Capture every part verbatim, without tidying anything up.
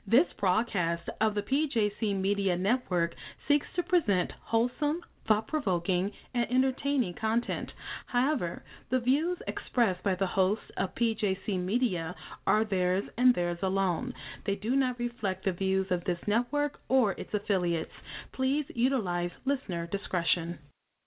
This broadcast of the P J C Media Network seeks to present wholesome, thought-provoking, and entertaining content. However, the views expressed by the hosts of P J C Media are theirs and theirs alone. They do not reflect the views of this network or its affiliates. Please utilize listener discretion.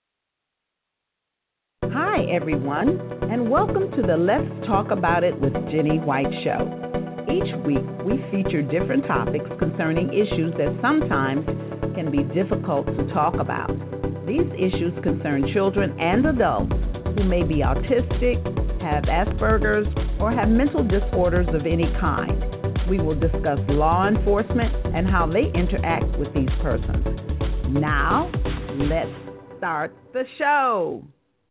Hi, everyone, and welcome to the Let's Talk About It with Jenny White show. Each week, we feature different topics concerning issues that sometimes can be difficult to talk about. These issues concern children and adults who may be autistic, have Asperger's, or have mental disorders of any kind. We will discuss law enforcement and how they interact with these persons. Now, let's start the show.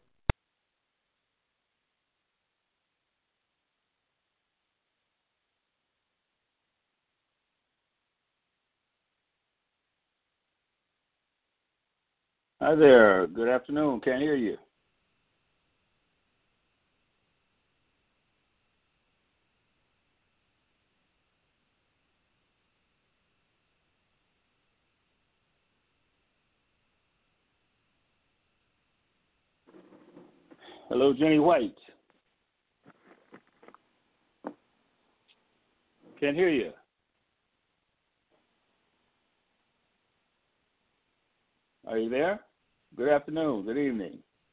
Hi there. Good afternoon. Can't hear you. Hello, Jenny White. Can't hear you. Are you there? Good afternoon. Good evening.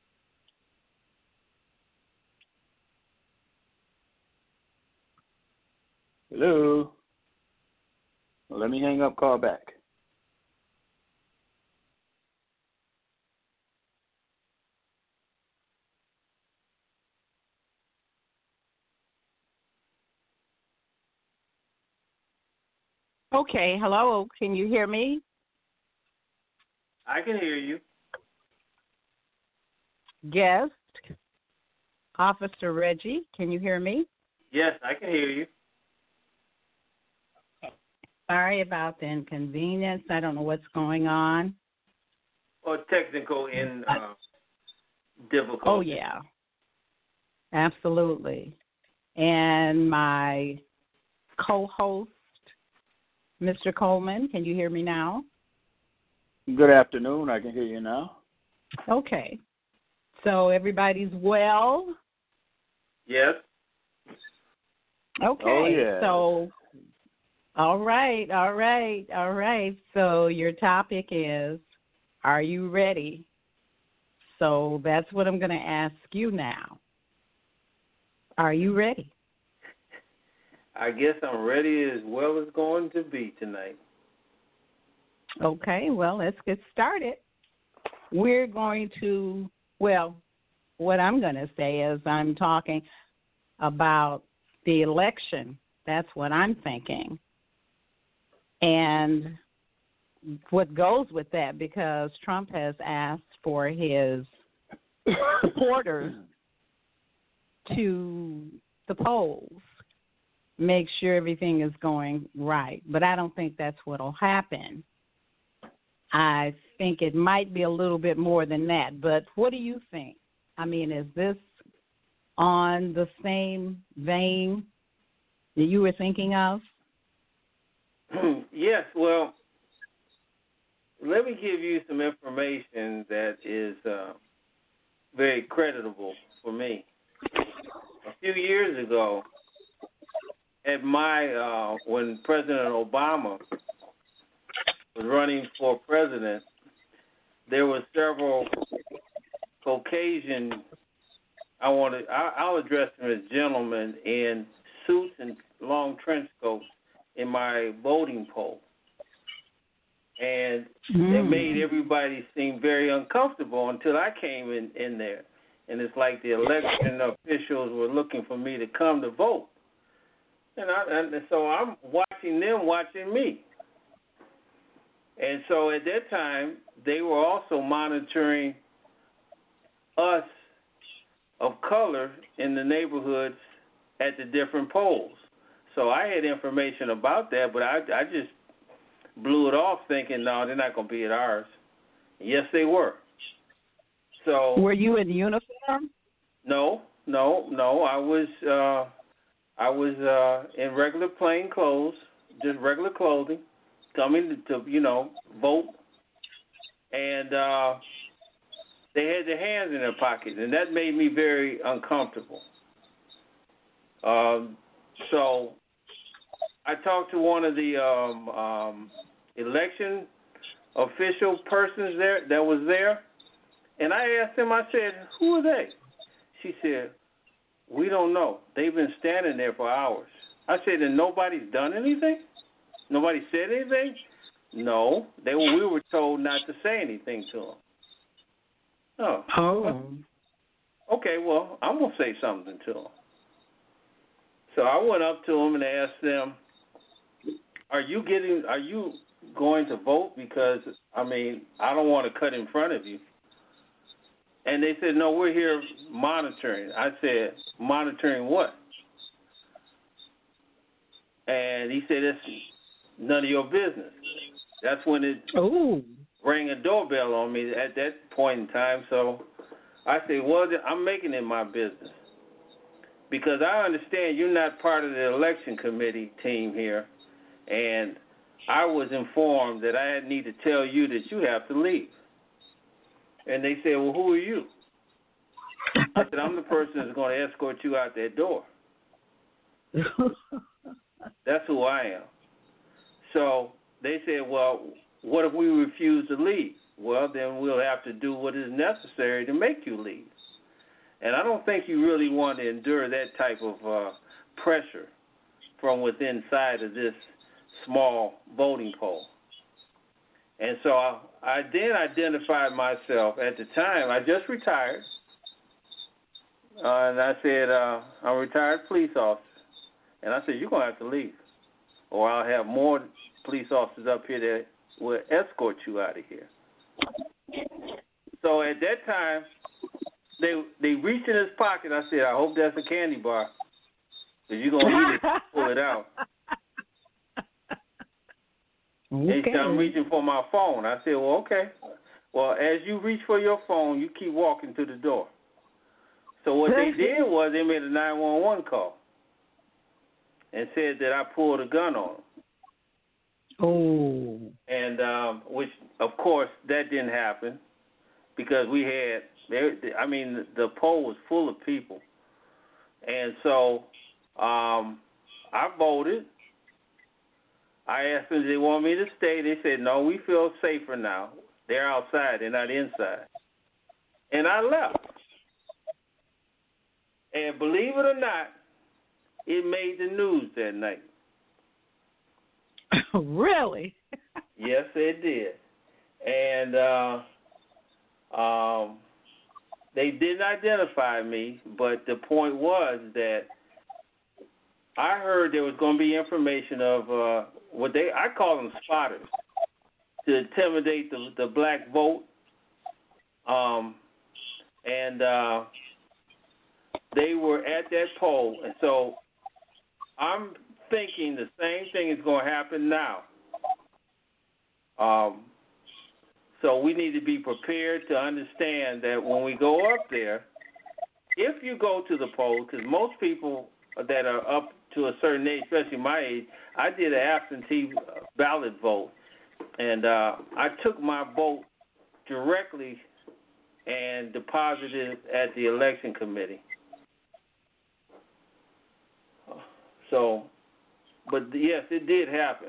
Hello. Well, let me hang up, call back. Okay, hello. Can you hear me? I can hear you. Guest, Officer Reggie, can you hear me? Yes, I can hear you. Sorry about the inconvenience. I don't know what's going on. Or technical in uh, difficulty. Oh, yeah. Absolutely. And my co-host, Mister Coleman, can you hear me now? Good afternoon. I can hear you now. Okay. So everybody's well? Yes. Okay. Oh, yeah. So, all right, all right, all right. So your topic is, are you ready? So that's what I'm going to ask you now. Are you ready? I guess I'm ready as well as going to be tonight. Okay, well, let's get started. We're going to, well, what I'm going to say is I'm talking about the election. That's what I'm thinking. And what goes with that, because Trump has asked for his supporters to the polls, make sure everything is going right. But I don't think that's what will happen. I think it might be a little bit more than that. But what do you think? I mean, is this on the same vein that you were thinking of? Yes, well, let me give you some information that is uh, very creditable for me. A few years ago, at my uh, when President Obama was running for president, there were several Caucasian, I want to, I'll address them as gentlemen in suits and long trench coats in my voting poll. And mm. it made everybody seem very uncomfortable until I came in, in there. And it's like the election officials were looking for me to come to vote. And, I, and so I'm watching them watching me. And so at that time, they were also monitoring us of color in the neighborhoods at the different polls. So I had information about that, but I, I just blew it off thinking, no, they're not going to be at ours. Yes, they were. So were you in uniform? No, no, no. I was uh, I was uh, in regular plain clothes, just regular clothing, coming to, to you know, vote, and uh, they had their hands in their pockets, and that made me very uncomfortable. Um, so I talked to one of the um, um, election official persons there that was there, and I asked him, I said, who are they? She said, we don't know. They've been standing there for hours. I said, and nobody's done anything? Nobody said anything? No. They were, we were told not to say anything to them. Oh. Oh. Okay, well, I'm going to say something to them. So I went up to them and asked them, are you getting, are you going to vote? Because, I mean, I don't want to cut in front of you. And they said, no, we're here monitoring. I said, monitoring what? And he said, it's none of your business. That's when it Ooh. rang a doorbell on me at that point in time. So I said, well, I'm making it my business. Because I understand you're not part of the election committee team here. And I was informed that I need to tell you that you have to leave. And they said, well, who are you? I said, I'm the person that's going to escort you out that door. That's who I am. So they said, well, what if we refuse to leave? Well, then we'll have to do what is necessary to make you leave. And I don't think you really want to endure that type of uh, pressure from within inside of this small voting poll. And so I, I then identified myself. At the time, I just retired. Uh, and I said, uh, I'm a retired police officer. And I said, you're going to have to leave. Or I'll have more police officers up here that will escort you out of here. So at that time, they they reached in his pocket. I said, I hope that's a candy bar. Because you're going to need it to pull it out. Okay. They said, I'm reaching for my phone. I said, well, okay. Well, as you reach for your phone, you keep walking to the door. So what they did was they made a nine one one call and said that I pulled a gun on them. Oh. And um, which, of course, that didn't happen because we had, they, I mean, the poll was full of people. And so um, I voted. I asked them if they want me to stay. They said, no, we feel safer now. They're outside. They're not inside. And I left. And believe it or not, it made the news that night. Really? Yes, it did. And uh, um, they didn't identify me, but the point was that I heard there was going to be information of uh, what they, I call them spotters, to intimidate the, the black vote. Um, and uh, they were at that poll. And so I'm thinking the same thing is going to happen now. Um, so we need to be prepared to understand that when we go up there, if you go to the poll, because most people that are up to a certain age, especially my age, I did an absentee ballot vote, and uh, I took my vote directly and deposited it at the election committee. So, but yes, it did happen.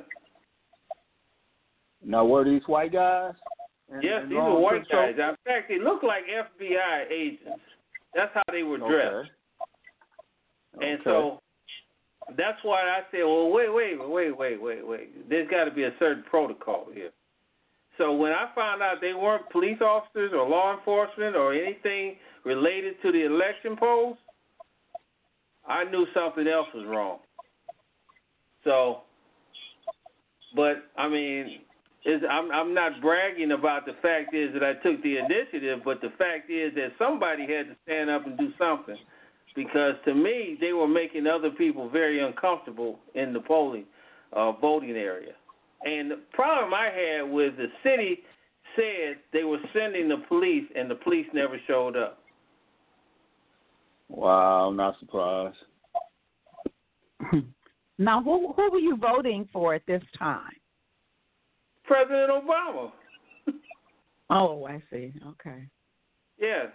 Now, were these white guys? In, yes, in these were white guys. show? In fact, they looked like F B I agents. That's how they were dressed. Okay. And okay. so that's why I said, well, wait, wait, wait, wait, wait, wait. There's got to be a certain protocol here. So when I found out they weren't police officers or law enforcement or anything related to the election polls, I knew something else was wrong. So, but, I mean, it's, I'm, I'm not bragging about the fact is that I took the initiative, but the fact is that somebody had to stand up and do something. Because to me, they were making other people very uncomfortable in the polling, uh, voting area. And the problem I had was the city said they were sending the police, and the police never showed up. Wow, I'm not surprised. Now, who who were you voting for at this time? President Obama. Oh, I see. Okay. Yeah.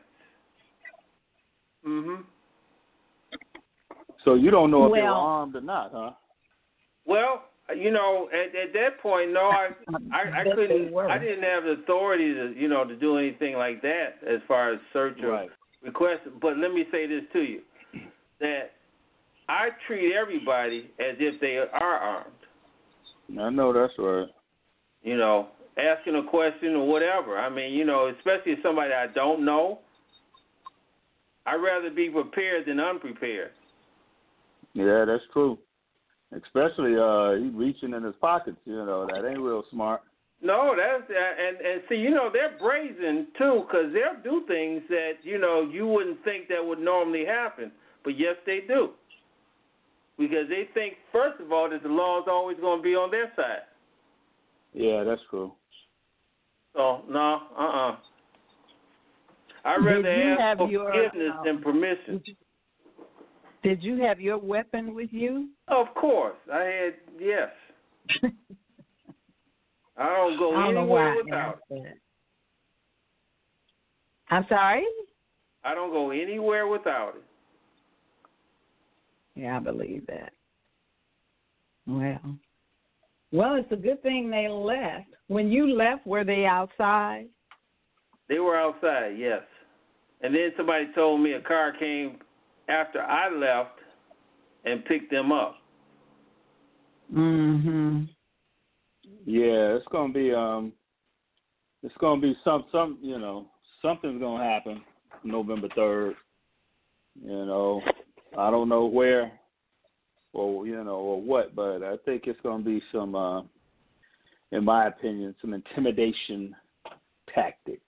Mhm. So you don't know if well, they were armed or not, huh? Well, you know, at, at that point, no, I I, I couldn't. I didn't have the authority to, you know, to do anything like that as far as search or right. request. But let me say this to you, that I treat everybody as if they are armed. I know that's right. You know, asking a question or whatever. I mean, you know, especially if somebody I don't know, I'd rather be prepared than unprepared. Yeah, that's true. Especially uh, he reaching in his pockets, you know, that ain't real smart. No, that's and and see, you know, they're brazen too, because they'll do things that, you know, you wouldn't think that would normally happen, but yes, they do, because they think, first of all, that the law is always going to be on their side. Yeah, that's true. So no, uh, uh-uh. uh. I'd rather ask for your, forgiveness um, than permission. Did you have your weapon with you? Of course, I had. Yes. I don't go I don't anywhere without it. I'm sorry? I don't go anywhere without it. Yeah, I believe that. Well, well, it's a good thing they left. When you left, were they outside? They were outside, yes. And then somebody told me a car came after I left and picked them up. Mhm. Yeah, it's gonna be um, it's gonna be some some you know something's gonna happen November third. You know, I don't know where or you know or what, but I think it's gonna be some, uh, in my opinion, some intimidation tactics.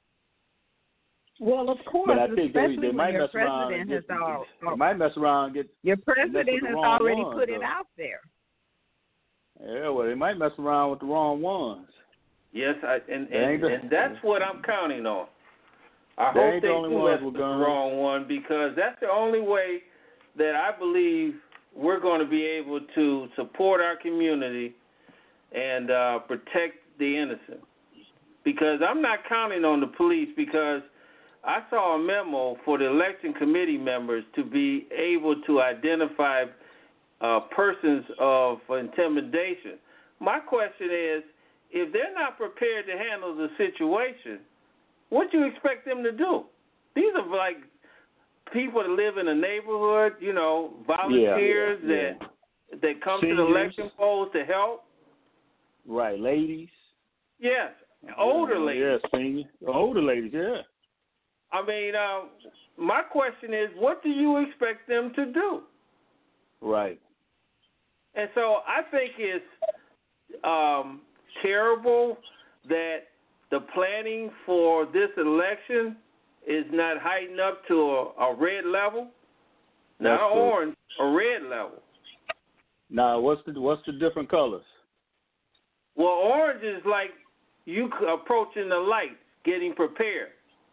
Well, of course, but I think especially they, they when might your mess around president and has get, all, they might mess around and get your president has already ones, put it though. out there. Yeah, well, they might mess around with the wrong ones. Yes, I, and, and, and that's what I'm counting on. I they hope ain't they the only do ones mess with with the guns. wrong one, because that's the only way that I believe we're going to be able to support our community and uh, protect the innocent. Because I'm not counting on the police, because I saw a memo for the election committee members to be able to identify uh, persons of intimidation. My question is, if they're not prepared to handle the situation, what do you expect them to do? These are like people that live in a neighborhood, you know, volunteers yeah, yeah. that that come Seniors. to the election polls to help. Right, ladies. Yes, older yeah, ladies. Yeah, senior, older ladies. Yeah. I mean, uh, my question is, what do you expect them to do? Right. And so I think it's um, terrible that the planning for this election is not heightened up to a, a red level, not That's an true. orange, a red level. Now, what's the what's the different colors? Well, orange is like you approaching the light, getting prepared.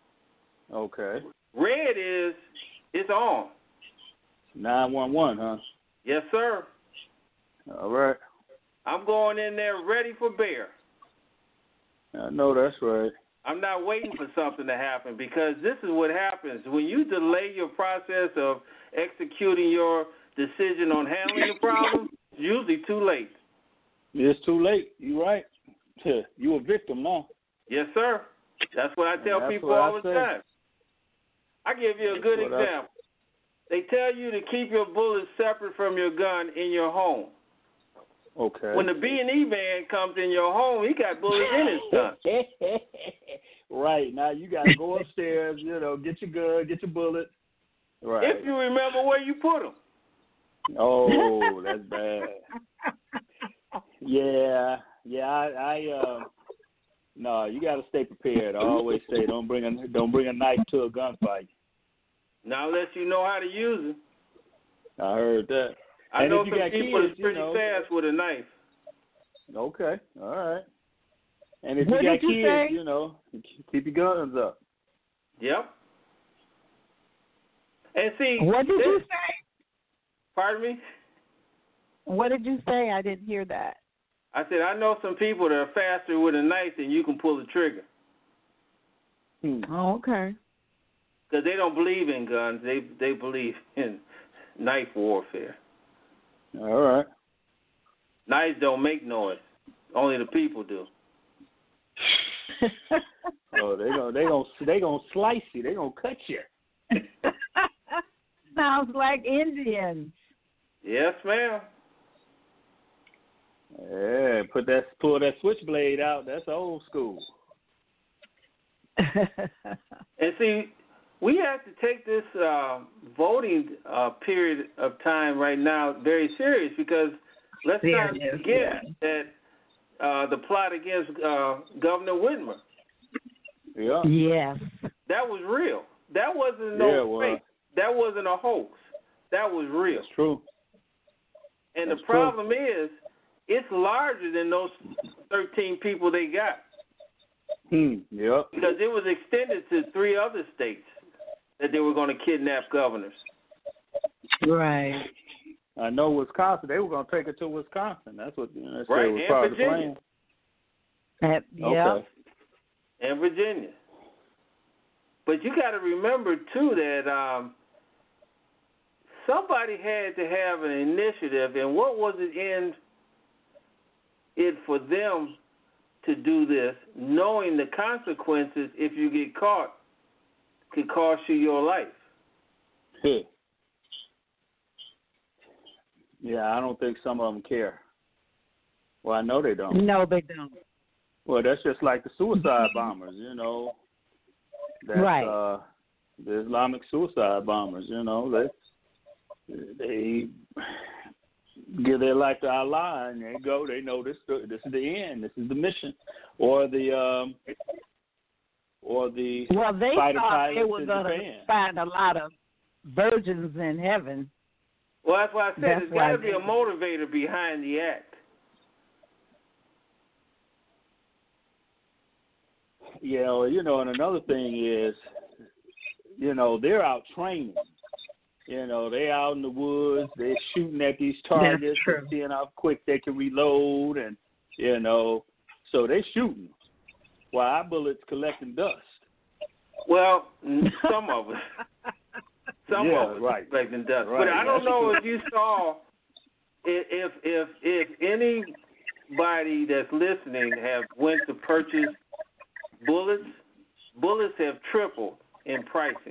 Okay. Red is it's on. nine one one, huh? Yes, sir. All right. I'm going in there ready for bear. I know that's right. I'm not waiting for something to happen, because this is what happens. When you delay your process of executing your decision on handling the problem, it's usually too late. It's too late. You're right. You a victim now. Yes, sir. That's what I tell That's people what all I the say. time. I give you a good That's what I- example. They tell you to keep your bullets separate from your gun in your home. Okay. When the B and E man comes in your home, he got bullets in his gun. Right. Now you got to go upstairs, you know, get your gun, get your bullet. Right. If you remember where you put them. Oh, that's bad. Yeah. Yeah, I, I uh, no, you got to stay prepared. I always say don't bring a don't bring a knife to a gunfight. Now, unless you know how to use it. I heard that. I and know if you some got people kids, that's pretty you know, fast with a knife. Okay, all right. And if What you got did you kids, say? you know, keep your guns up. Yep. And see, What did this, you say? Pardon me? What did you say? I didn't hear that. I said I know some people that are faster with a knife than you can pull the trigger. Hmm. Oh, okay. Because they don't believe in guns. They they believe in knife warfare. All right. Knives don't make noise. Only the people do. Oh, they gonna they gonna they gonna slice you. They gonna cut you. Sounds like Indians. Yes, ma'am. Yeah, put that pull that switchblade out. That's old school. And see, we have to take this uh, voting uh, period of time right now very serious because let's yeah, not yes, forget yeah. that uh, the plot against uh, Governor Whitmer. Yeah. Yes. That was real. That wasn't Yeah, no well, fake. That wasn't a hoax. That was real. That's true. And That's the problem true. is, it's larger than those thirteen people they got. Hmm. Yep. Because it was extended to three other states that they were going to kidnap governors. Right. I know Wisconsin. They were going to take it to Wisconsin. That's what you know, right. was And part Virginia. Of the plan. Yeah. Okay. And Virginia. But you got to remember too that um, somebody had to have an initiative, and what was it in it for them to do this, knowing the consequences if you get caught could cost you your life? Yeah. Yeah, I don't think some of them care. Well, I know they don't. No, they don't. Well, that's just like the suicide bombers, you know. That's, right. Uh, the Islamic suicide bombers, you know, they they give their life to Allah and they go. They know this. This is the end. This is the mission, or the um, or the well, they fighter thought they pilots were in going to Japan. find a lot of virgins in heaven. Well, that's why I said That's there's got to they, be a motivator behind the act. Yeah, well, you know, and another thing is, you know, they're out training. You know, they out in the woods, they're shooting at these targets and seeing how quick they can reload, and you know, so they're shooting while our bullets collecting dust. Well, some of us, some yeah, of us right. collecting dust. Right. But I don't That's know true. if you saw, if if if anybody that's listening have went to purchase bullets. Bullets have tripled in pricing.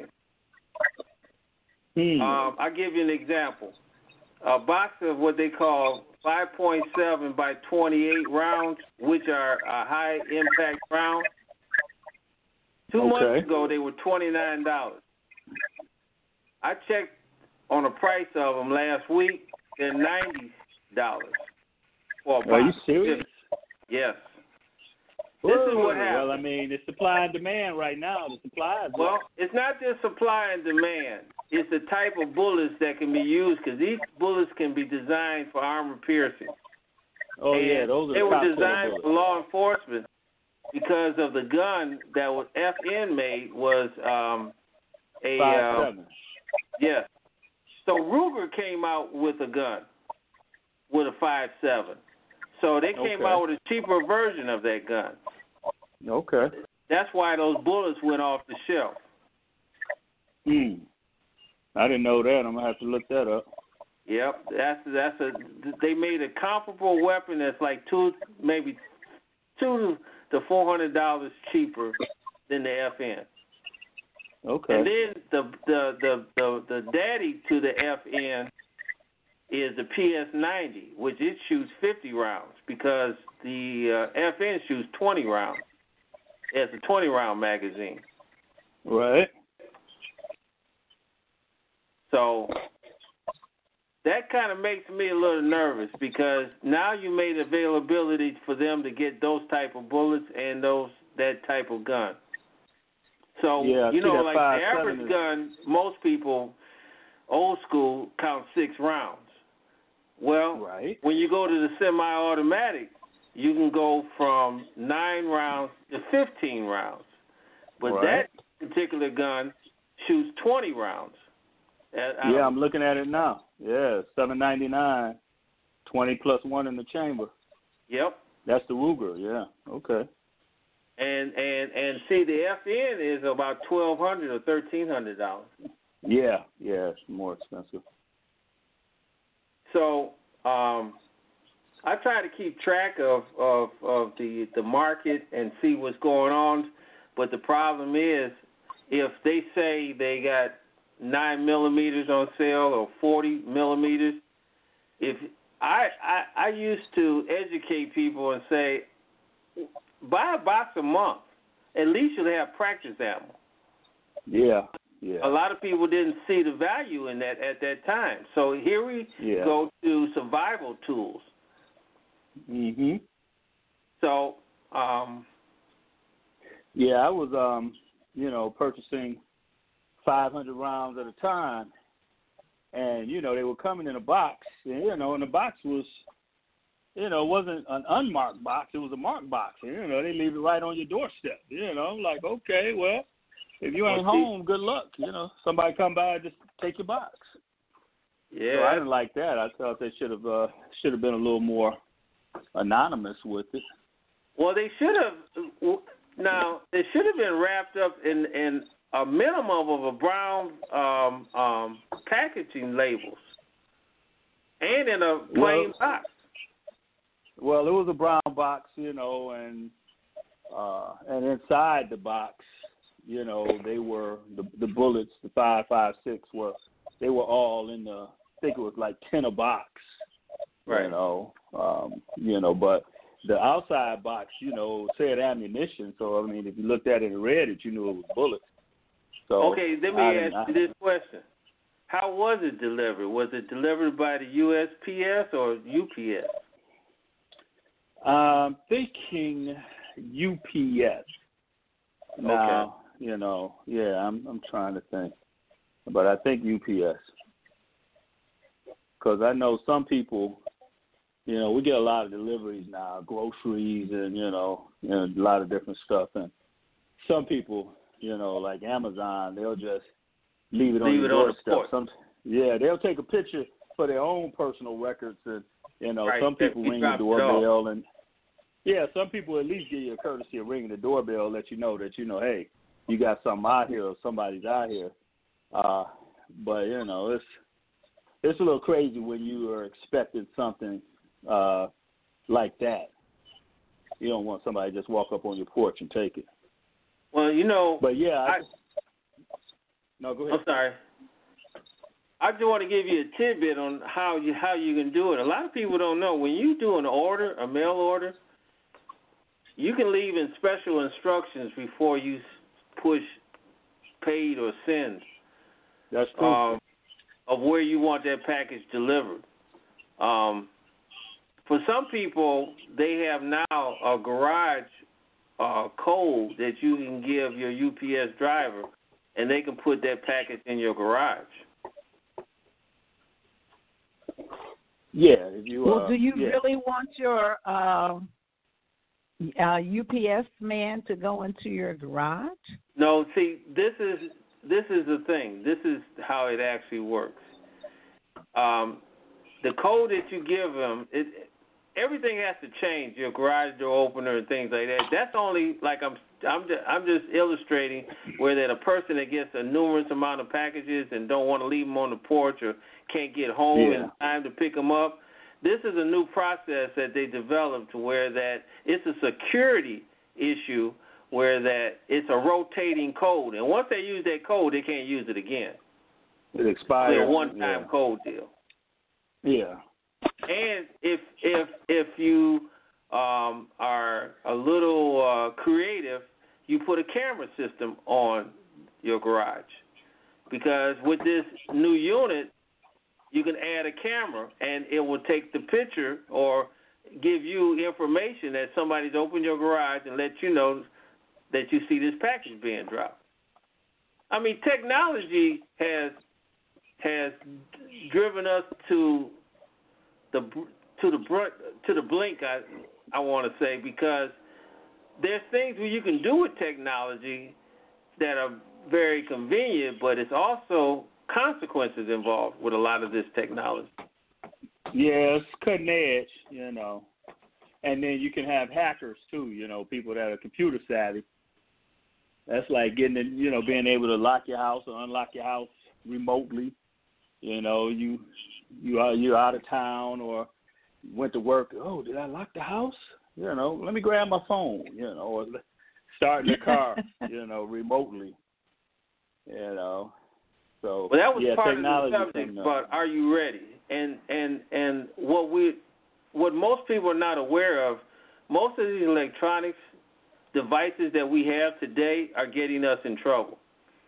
Hmm. Um, I'll give you an example. A box of what they call five point seven by twenty-eight rounds, which are a high impact round. Two Okay. months ago, they were twenty-nine dollars. I checked on the price of them last week. They're ninety dollars for a box. Are you serious? Yes. This is what happens. Well, I mean, it's supply and demand right now. The supply is Well, it's not just supply and demand. It's the type of bullets that can be used because these bullets can be designed for armor piercing. Oh, and yeah, those are they the were top designed bullets. for law enforcement because of the gun that was F N made was um, a Five uh, seven. yes. So Ruger came out with a gun with a five seven. So they came Okay. out with a cheaper version of that gun. Okay. That's why those bullets went off the shelf. Hmm. I didn't know that. I'm gonna have to look that up. Yep, that's that's a. They made a comparable weapon that's like two, maybe two to four hundred dollars cheaper than the F N. Okay. And then the the the the, the daddy to the F N is the P S ninety, which it shoots fifty rounds because the uh, F N shoots twenty rounds. It's a twenty round magazine. Right. So that kind of makes me a little nervous because now you made availability for them to get those type of bullets and those that type of gun. So yeah, you know, like the average is... gun, most people, old school, count six rounds. Well, right. when you go to the semi-automatic, you can go from nine rounds to fifteen rounds. But right. that particular gun shoots twenty rounds. Yeah, I'm looking at it now. Yeah, seven ninety nine. twenty plus one in the chamber. Yep. That's the Ruger. Yeah. Okay. And and and see, the F N is about twelve hundred or thirteen hundred dollars. Yeah. Yeah. It's more expensive. So um, I try to keep track of, of, of the the market and see what's going on. But the problem is, if they say they got nine millimeters on sale or forty millimeters, if I, I I used to educate people and say, buy a box a month. At least you'll have practice ammo. Yeah, yeah. A lot of people didn't see the value in that at that time. So here we yeah. go to survival tools. Mhm. So, um, yeah, I was, um, you know, purchasing five hundred rounds at a time, and you know they were coming in a box, and, you know, and the box was, you know, it wasn't an unmarked box; it was a marked box. And, you know, they leave it right on your doorstep. You know, like, okay, well, if you ain't home, good luck. You know, somebody come by and just take your box. Yeah, so I didn't like that. I thought they should have uh, should have been a little more anonymous with it. Well, they should have. Now they should have been wrapped up in, in a minimum of a brown um, um, packaging labels, and in a plain well, box. Well, it was a brown box, you know, and uh, and inside the box, you know, they were the the bullets, the five five six were they were all in the. I think it was like ten a box. Right. You know, um, you know, but the outside box, you know, said ammunition. So I mean, if you looked at it and read it, you knew it was bullets. So okay, let me I ask you this question: how was it delivered? Was it delivered by the U S P S or U P S? I'm thinking U P S. Now, okay. you know, yeah, I'm I'm trying to think, but I think U P S because I know some people. You know, we get a lot of deliveries now, groceries and, you know, you know, a lot of different stuff. And some people, you know, like Amazon, they'll just leave it on leave your it on doorstep. the Some, yeah, they'll take a picture for their own personal records. And, you know, right. some people ring the doorbell. And, yeah, some people at least give you a courtesy of ringing the doorbell, let you know that, you know, hey, you got something out here or somebody's out here. Uh, but, you know, it's it's a little crazy when you are expecting something Uh, like that. You don't want somebody to just walk up on your porch and take it. Well, you know. But yeah. I, I, no, go ahead. I'm sorry. I just want to give you a tidbit on how you how you can do it. A lot of people don't know when you do an order, a mail order, you can leave in special instructions before you push paid or send. That's true. Um, of where you want that package delivered. Um, For some people, they have now a garage uh, code that you can give your U P S driver, and they can put that package in your garage. Yeah. If you, well, uh, do you yeah. really want your uh, uh, U P S man to go into your garage? No. See, this is this is the thing. This is how it actually works. Um, the code that you give them, it. Everything has to change. Your garage door opener and things like that. That's only like I'm. I'm just, I'm just illustrating where that a person that gets a numerous amount of packages and don't want to leave them on the porch or can't get home yeah. in time to pick them up. This is a new process that they developed where that it's a security issue where that it's a rotating code, and once they use that code, they can't use it again. It expires. It's a one-time yeah. code deal. Yeah. And if if if you um, are a little uh, creative, you put a camera system on your garage, because with this new unit, you can add a camera and it will take the picture or give you information that somebody's opened your garage and let you know that you see this package being dropped. I mean, technology has has driven us to the to the to the blink. I I want to say, because there's things where you can do with technology that are very convenient, but it's also consequences involved with a lot of this technology. Yeah, it's cutting edge, you know. And then you can have hackers too, you know, people that are computer savvy. That's like getting, in, you know, being able to lock your house or unlock your house remotely. You know, you you are you out of town or went to work. Oh, did I lock the house? You know, let me grab my phone. You know, or starting the car. You know, remotely. You know, so well, that was yeah, part of the technology subject. from, uh, But are you ready? And and and what we what most people are not aware of, most of these electronics devices that we have today are getting us in trouble.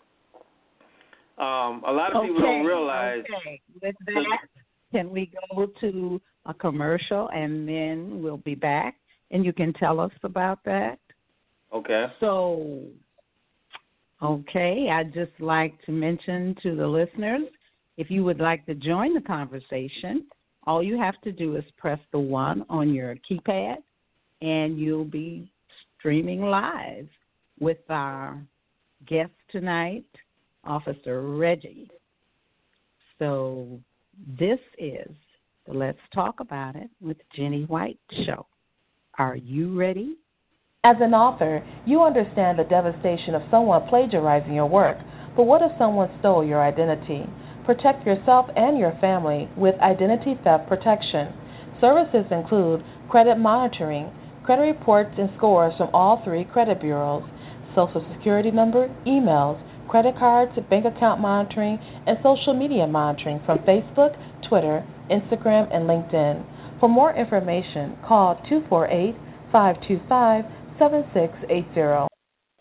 Um, a lot of people okay, don't realize. Okay. With that, can we go to a commercial and then we'll be back and you can tell us about that? Okay. So, okay, I'd just like to mention to the listeners, if you would like to join the conversation, all you have to do is press the one on your keypad and you'll be streaming live with our guest tonight, Officer Reggie. So this is the Let's Talk About It with Jenny White show. Are you ready? As an author, you understand the devastation of someone plagiarizing your work. But what if someone stole your identity? Protect yourself and your family with identity theft protection. Services include credit monitoring, credit reports and scores from all three credit bureaus, social security number, emails, credit cards, bank account monitoring, and social media monitoring from Facebook, Twitter, Instagram, and LinkedIn. For more information, call two four eight, five two five, seven six eight zero.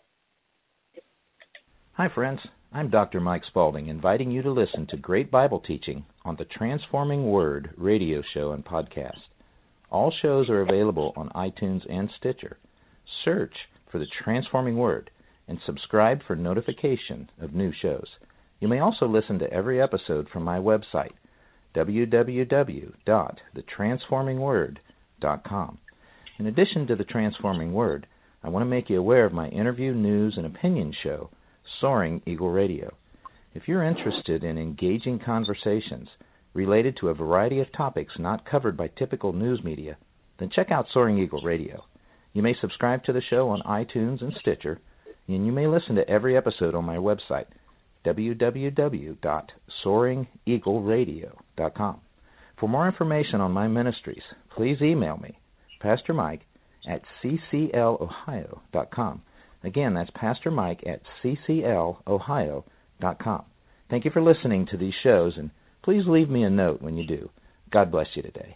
Hi, friends. I'm Doctor Mike Spaulding, inviting you to listen to great Bible teaching on the Transforming Word radio show and podcast. All shows are available on iTunes and Stitcher. Search for the Transforming Word and subscribe for notification of new shows. You may also listen to every episode from my website, w w w dot the transforming word dot com. In addition to the Transforming Word, I want to make you aware of my interview, news, and opinion show, Soaring Eagle Radio. If you're interested in engaging conversations related to a variety of topics not covered by typical news media, then check out Soaring Eagle Radio. You may subscribe to the show on iTunes and Stitcher, and you may listen to every episode on my website, w w w dot soaring eagle radio dot com. For more information on my ministries, please email me, Pastor Mike, at c c l ohio dot com. Again, that's Pastor Mike at c c l ohio dot com. Thank you for listening to these shows, and please leave me a note when you do. God bless you today.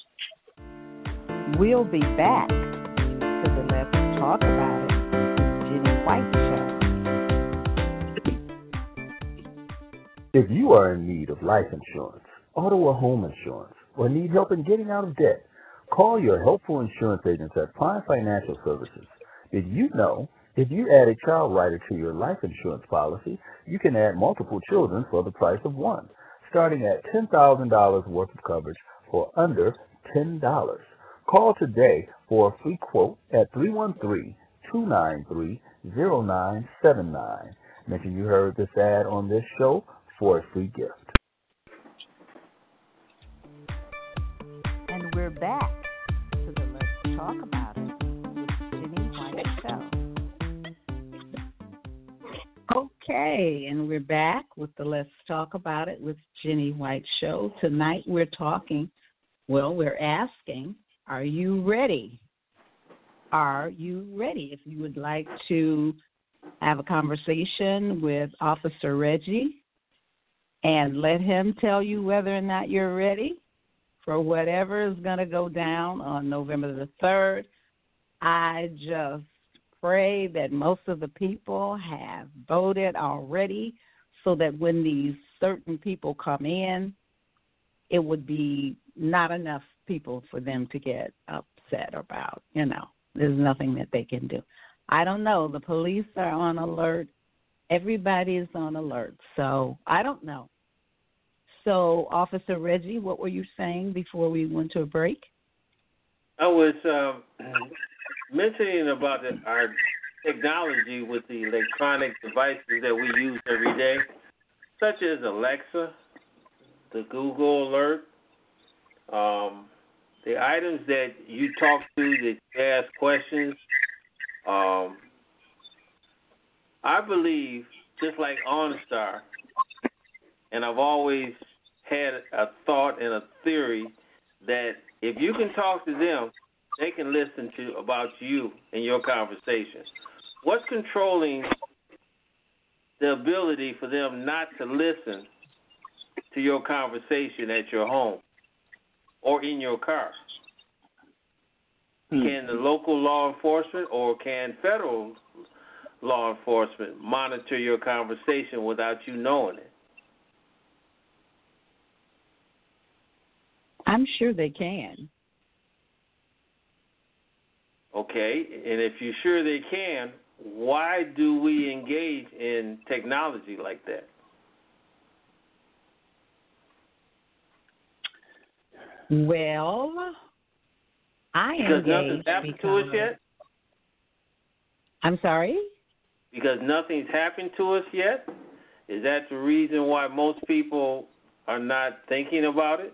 We'll be back to the Let's Talk About It with Jenny White show. If you are in need of life insurance, auto or home insurance, or need help in getting out of debt, call your helpful insurance agents at Prime Financial Services. Did you know if you add a child rider to your life insurance policy, you can add multiple children for the price of one, starting at ten thousand dollars worth of coverage for under ten dollars. Call today for a free quote at three one three, two nine three, zero nine seven nine. Mention you heard this ad on this show for a free gift. And we're back to the Let's Talk About It with Jenny White show. Okay, and we're back with the Let's Talk About It with Jenny White show. Tonight we're talking, well, we're asking, are you ready? Are you ready? If you would like to have a conversation with Officer Reggie and let him tell you whether or not you're ready for whatever is going to go down on November the third, I just pray that most of the people have voted already so that when these certain people come in, it would be not enough people for them to get upset about. You know, there's nothing that they can do. I don't know. The police are on alert. Everybody is on alert. So I don't know. So, Officer Reggie, what were you saying before we went to a break? I was um, mentioning about the, our technology with the electronic devices that we use every day, such as Alexa, the Google Alert, Um, the items that you talk to, that you ask questions, um, I believe, just like OnStar, and I've always had a thought and a theory that if you can talk to them, they can listen to about you and your conversation. What's controlling the ability for them not to listen to your conversation at your home or in your car? Hmm. Can the local law enforcement or can federal law enforcement monitor your conversation without you knowing it? I'm sure they can. Okay, and if you're sure they can, why do we engage in technology like that? Well, I because engage nothing's happened because... to us yet? I'm sorry? Because nothing's happened to us yet? Is that the reason why most people are not thinking about it?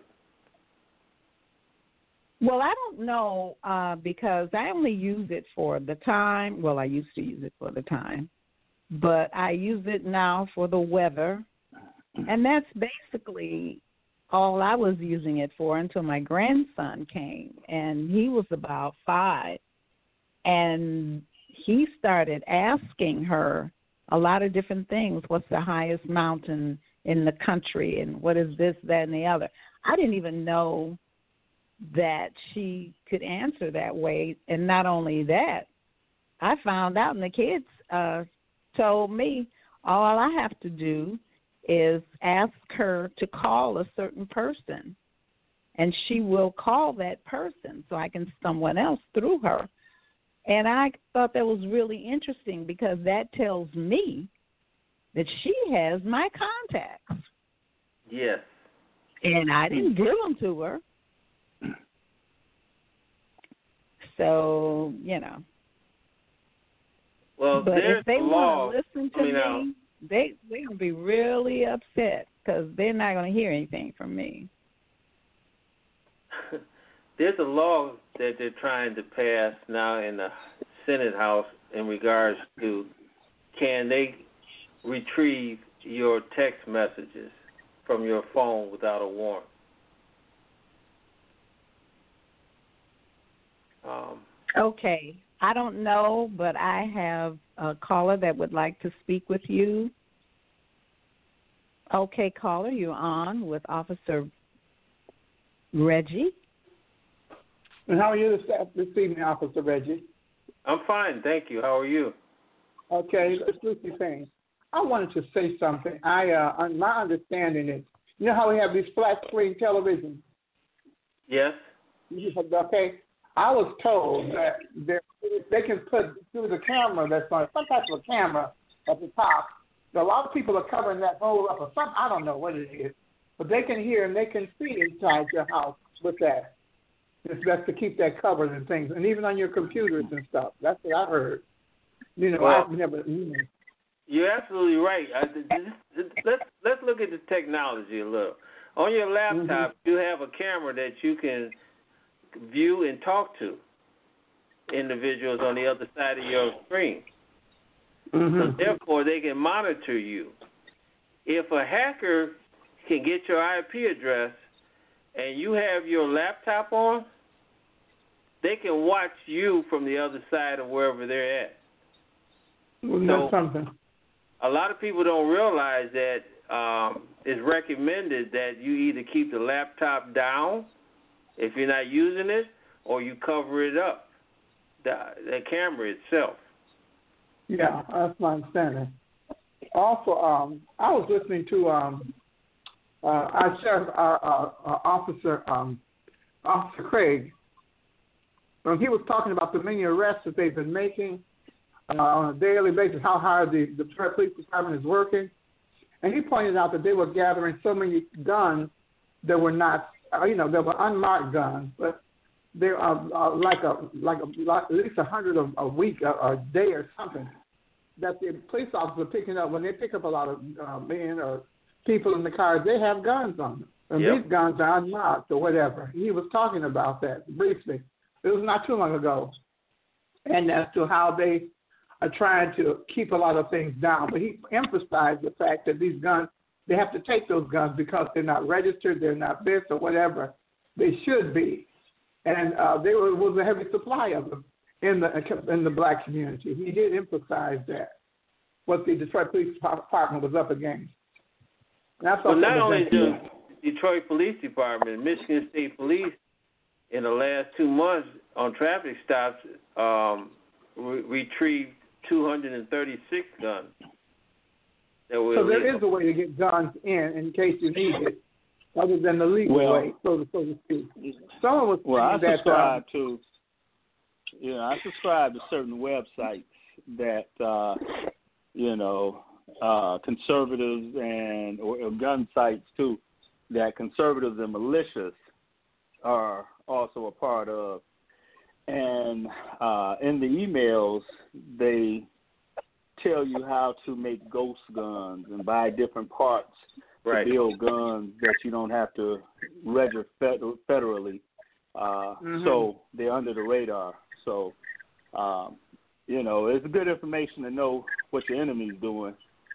Well, I don't know uh, because I only use it for the time. Well, I used to use it for the time, but I use it now for the weather. And that's basically all I was using it for until my grandson came, and he was about five. And he started asking her a lot of different things. What's the highest mountain in the country, and what is this, that, and the other? I didn't even know that she could answer that way. And not only that, I found out, and the kids uh, told me, all I have to do is ask her to call a certain person, and she will call that person so I can someone else through her. And I thought that was really interesting because that tells me that she has my contacts. Yes. And I didn't give them to her. So, you know. Well, but if they want to listen to I mean, me, now, they, they're going to be really upset because they're not going to hear anything from me. There's a law that they're trying to pass now in the Senate House in regards to can they retrieve your text messages from your phone without a warrant. Um, okay. I don't know, but I have a caller that would like to speak with you. Okay, caller, you're on with Officer Reggie. And how are you this, this evening, Officer Reggie? I'm fine, thank you. How are you? Okay, it's Lucy Payne. I wanted to say something. I, uh, my understanding is, you know how we have these flat screen televisions? Yes. Okay. I was told that they can put through the camera that's on some type of a camera at the top. So a lot of people are covering that hole up or something. I don't know what it is, but they can hear and they can see inside your house with that. It's best to keep that covered and things, and even on your computers and stuff. That's what I heard. You know, well, I've never. You know. You're absolutely right. I, let's let's look at the technology a little. On your laptop, mm-hmm. you have a camera that you can view and talk to individuals on the other side of your screen. Mm-hmm. So therefore, they can monitor you. If a hacker can get your I P address and you have your laptop on, they can watch you from the other side of wherever they're at. Well, so that's something. A lot of people don't realize that um, it's recommended that you either keep the laptop down if you're not using it, or you cover it up, the, the camera itself. Yeah, that's my understanding. Also, um, I was listening to um, uh, our sheriff, our, our, our officer, um, Officer Craig. Um, he was talking about the many arrests that they've been making uh, on a daily basis, how hard the, the police department is working. And he pointed out that they were gathering so many guns that were not, uh, you know, that were unmarked guns, but they are uh, like a like a like at least a hundred a, a week or a day or something that the police officers are picking up when they pick up a lot of uh, men or people in the cars. They have guns on them. And yep. these guns are unmarked or whatever. He was talking about that briefly. It was not too long ago. And as to how they are trying to keep a lot of things down. But he emphasized the fact that these guns, they have to take those guns because they're not registered, they're not this or whatever. They should be. And uh, there was a heavy supply of them in the in the black community. He did emphasize that, what the Detroit Police Department was up against. That's well, not only the Detroit Police Department, Michigan State Police, in the last two months on traffic stops, um, re- retrieved two hundred thirty-six guns. That were so illegal. There is a way to get guns in in case you need it, other than the legal well, way, so to, so to speak. Someone was well, I saying that. subscribe Uh, to, you know, I subscribe to certain websites that, uh, you know, uh, conservatives and or, or gun sites too, that conservatives and militias are also a part of. And uh, in the emails, they tell you how to make ghost guns and buy different parts right. to build guns that you don't have to register federally. Uh, mm-hmm. So they're under the radar. So, um, you know, it's good information to know what your enemy's doing.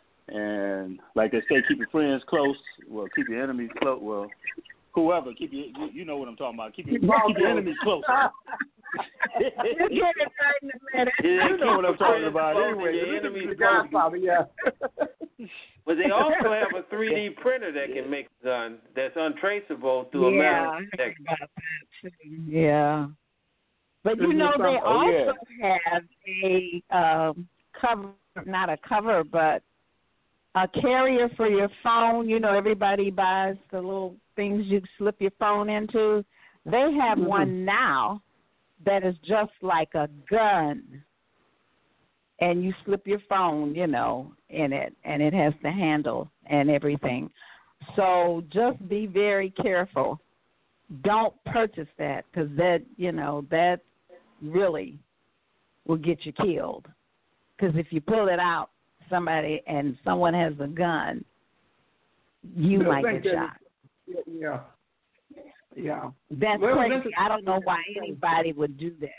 And like they say, keep your friends close. Well, keep your enemies close. Well, whoever, keep your, you, you know what I'm talking about. Keep your, keep your enemies close. you get it right in the minute. Yeah, you know what I'm talking about. Anyway, your enemies the Godfather, yeah. But they also have a three D printer that can make a gun that's untraceable through yeah, a metal detector. About that too. Yeah. But you Isn't know, they oh, also yeah. have a um, cover, not a cover, but a carrier for your phone. You know, everybody buys the little things you slip your phone into. They have mm-hmm. one now that is just like a gun. And you slip your phone, you know, in it, and it has the handle and everything. So just be very careful. Don't purchase that because that, you know, that really will get you killed. Because if you pull it out, somebody and someone has a gun, you They'll might think get that shot. Yeah. Yeah. That's Well, crazy. I don't know why anybody would do that.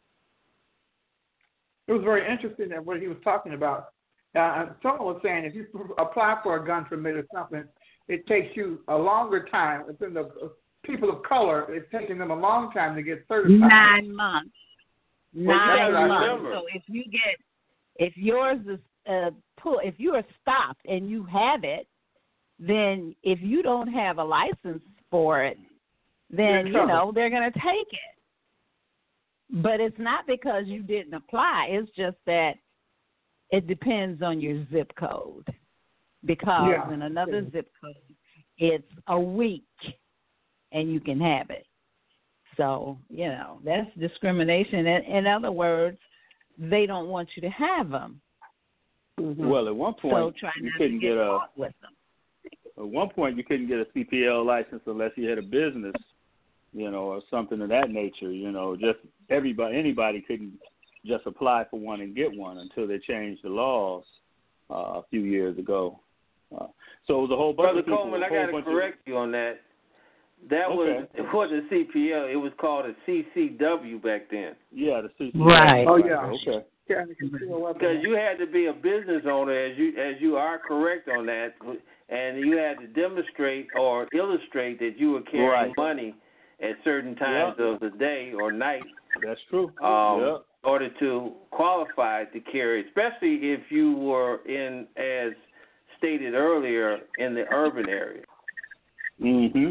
It was very interesting that what he was talking about. Uh, someone was saying if you apply for a gun permit or something, it takes you a longer time. It's in the uh, people of color, it's taking them a long time to get certified. Nine months. Nine well, months. So if you get, if yours is uh, pull, if you are stopped and you have it, then if you don't have a license for it, then you know they're going to take it. But it's not because you didn't apply. It's just that it depends on your zip code. Because yeah. in another yeah. zip code, it's a week and you can have it. So, you know, that's discrimination. In, in other words, they don't want you to have them. Mm-hmm. Well, at one point, so try you not couldn't to get, get a with them. At one point, you couldn't get a C P L license unless you had a business, you know, or something of that nature. You know, just everybody, anybody couldn't just apply for one and get one until they changed the laws uh, a few years ago. Uh, so it was a whole bunch Brother of people. Coleman, I got to correct of... you on that. That okay. was it wasn't a C P L. It was called a C C W back then. Yeah, the C C W. Right. Oh yeah. Okay. Because you had to be a business owner, as you as you are correct on that, and you had to demonstrate or illustrate that you were carrying right. money at certain times yep. of the day or night. That's true. Um, yep. In order to qualify to carry, especially if you were in, as stated earlier, in the urban area. Mm-hmm.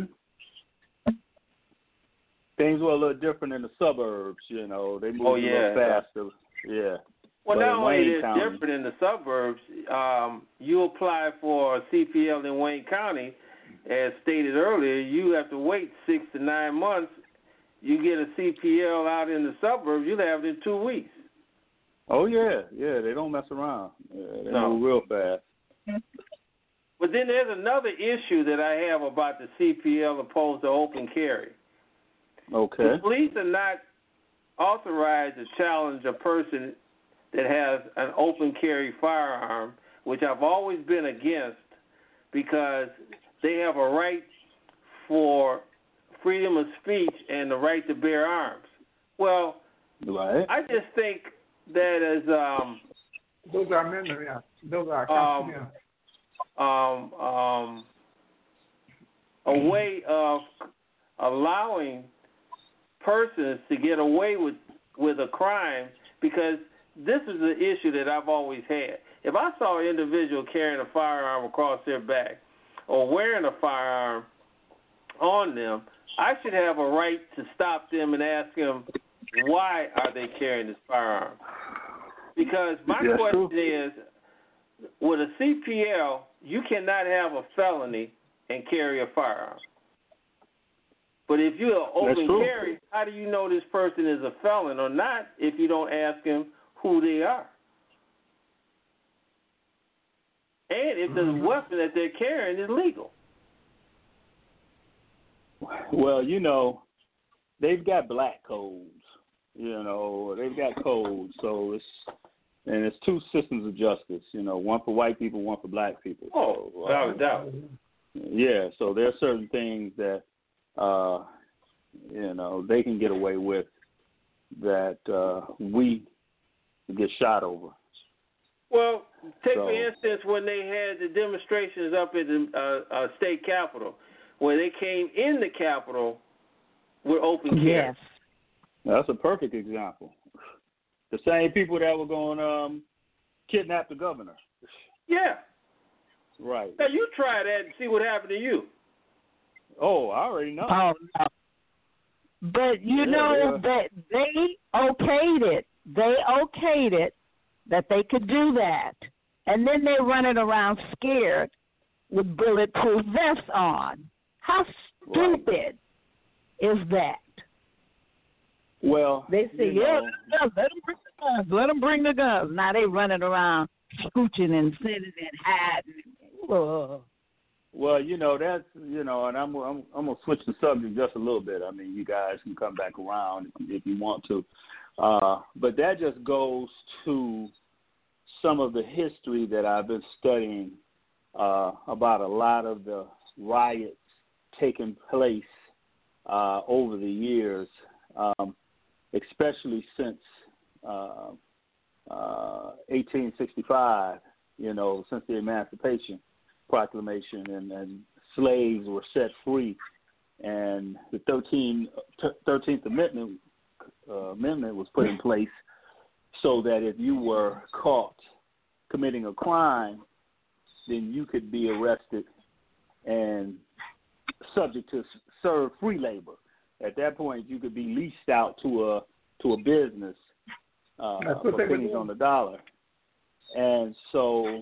Things were a little different in the suburbs, you know. They moved oh, a yeah. little faster. Yeah. Well, but not only is it County, different in the suburbs, um, you apply for a C P L in Wayne County, as stated earlier, you have to wait six to nine months. You get a C P L out in the suburbs, you'll have it in two weeks. Oh, yeah. Yeah, they don't mess around. Yeah, they no. move real fast. But then there's another issue that I have about the C P L opposed to open carry. Okay. The police are not authorized to challenge a person that has an open carry firearm, which I've always been against, because they have a right for freedom of speech and the right to bear arms. Well, right. I just think that as um, those are amendments, yeah. Those are um, yeah. um, um, a way of allowing persons to get away with, with a crime, because this is the issue that I've always had. If I saw an individual carrying a firearm across their back or wearing a firearm on them, I should have a right to stop them and ask them, why are they carrying this firearm? Because my Yes, question true. is, with a C P L, you cannot have a felony and carry a firearm. But if you're an open carry, how do you know this person is a felon or not if you don't ask them who they are? And if the mm-hmm. weapon that they're carrying is legal. Well, you know, they've got black codes. You know, they've got codes. So it's, and it's two systems of justice, you know, one for white people, one for black people. Oh, so, without a doubt. Yeah, so there are certain things that, uh, you know, they can get away with that uh, we get shot over. Well, take so, for instance when they had the demonstrations up at the uh, uh, state capitol, where they came in the capitol with open carry. Yes. That's a perfect example. The same people that were going to um, kidnap the governor. Yeah. Right. Now, you try that and see what happened to you. Oh, I already know. Oh, no. But, you yeah, know, yeah. that they okayed it. They okayed it that they could do that. And then they're running around scared with bulletproof vests on. How stupid right. is that? Well, they say, you yeah, know, let them bring the guns. Let them bring the guns. Now they running around scooching and sitting and hiding. Ugh. Well, you know, that's, you know, and I'm, I'm I'm going to switch the subject just a little bit. I mean, you guys can come back around if you want to. Uh, but that just goes to some of the history that I've been studying uh, about a lot of the riots taking place uh, over the years, um, especially since uh, uh, eighteen sixty-five, you know, since the Emancipation Proclamation, and, and slaves were set free, and the thirteenth Amendment uh, Amendment was put in place so that if you were caught committing a crime, then you could be arrested and subject to serve free labor. At that point, you could be leased out to a to a business uh, for pennies on the dollar, and so.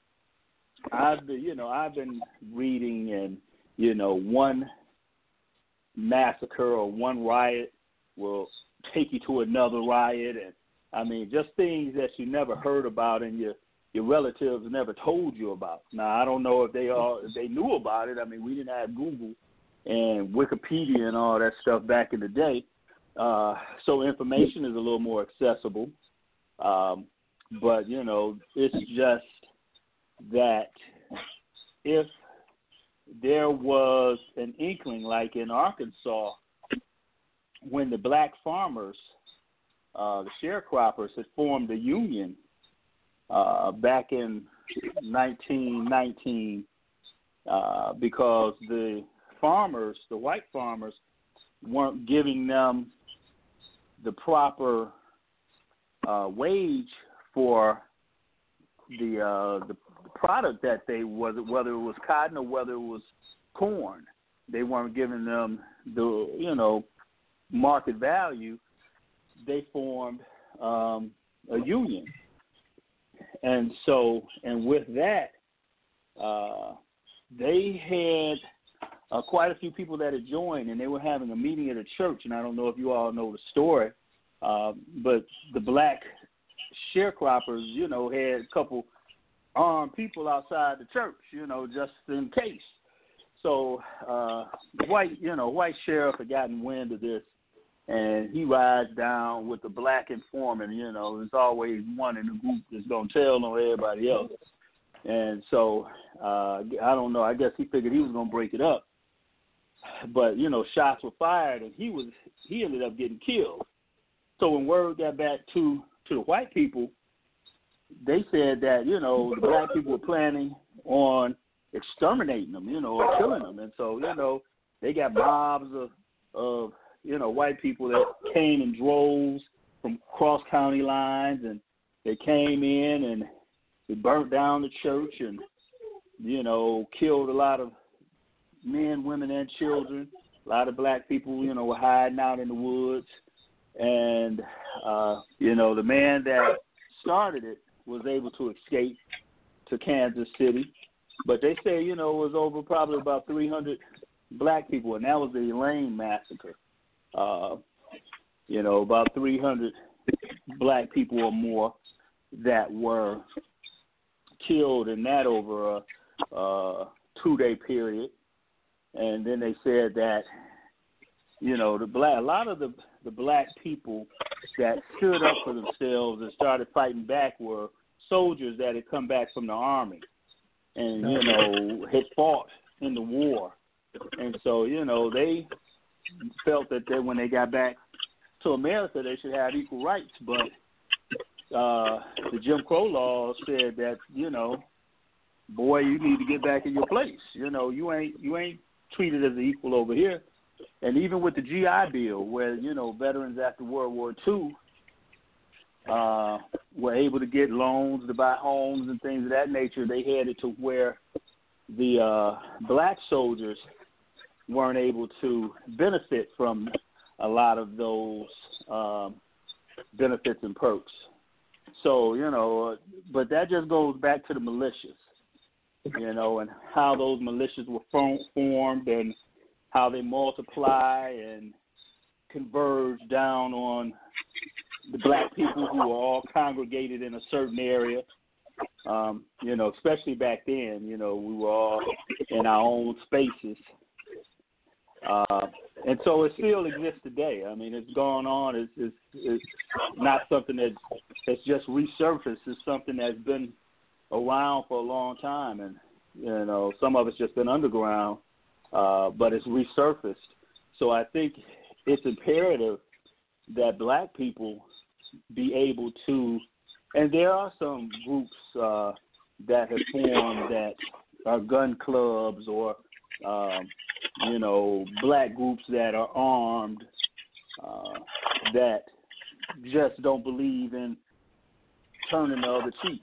I've been, you know, I've been reading, and you know, one massacre or one riot will take you to another riot, and I mean, just things that you never heard about and your your relatives never told you about. Now, I don't know if they all if they knew about it. I mean, we didn't have Google and Wikipedia and all that stuff back in the day, uh, so information is a little more accessible. Um, but you know, it's just that if there was an inkling, like in Arkansas, when the black farmers, uh, the sharecroppers, had formed a union uh, back in nineteen nineteen, uh, because the farmers, the white farmers, weren't giving them the proper uh, wage for the uh, the product that they was whether it was cotton or whether it was corn. They weren't giving them the you know market value. They formed um, a union, and so and with that, uh, they had uh, quite a few people that had joined, and they were having a meeting at a church. And I don't know if you all know the story, uh, but the black sharecroppers, you know, had a couple armed people outside the church, you know, just in case. So uh, the white, you know, white sheriff had gotten wind of this, and he rides down with the black informant. You know, there's always one in the group that's gonna tell on everybody else. And so uh, I don't know. I guess he figured he was gonna break it up. but you know, shots were fired, and he was he ended up getting killed. So when word got back to to the white people, they said that you know the black people were planning on exterminating them, you know, or killing them, and so you know they got mobs of of you know white people that came in droves from cross county lines, and they came in and they burnt down the church and you know killed a lot of men, women, and children. A lot of black people, you know, were hiding out in the woods. And, uh, you know, the man that started it was able to escape to Kansas City. But they say, you know, it was over probably about three hundred black people, and that was the Elaine massacre. Uh, you know, about three hundred black people or more that were killed in that over a, a two-day period. And then they said that, you know, the black, a lot of the, the black people that stood up for themselves and started fighting back were soldiers that had come back from the army and, you know, had fought in the war. And so, you know, they felt that they, when they got back to America, they should have equal rights. But uh, the Jim Crow laws said that, you know, boy, you need to get back in your place. You know, you ain't you ain't treated as an equal over here. And even with the G I Bill, where, you know, veterans after World War Two uh, were able to get loans to buy homes and things of that nature, they had it to where the uh, black soldiers weren't able to benefit from a lot of those um, benefits and perks. So, you know, uh, but that just goes back to the militias. You know, and how those militias were formed and how they multiply and converge down on the black people who are all congregated in a certain area. Um, you know, especially back then, you know, we were all in our own spaces. Uh, and so it still exists today. I mean, it's gone on. It's, it's, it's not something that's, that's just resurfaced. It's something that's been around for a long time, and you know some of it's just been underground, uh, but it's resurfaced. So I think it's imperative that black people be able to, and there are some groups uh, that have formed that are gun clubs or um, you know black groups that are armed uh, that just don't believe in turning the other cheek.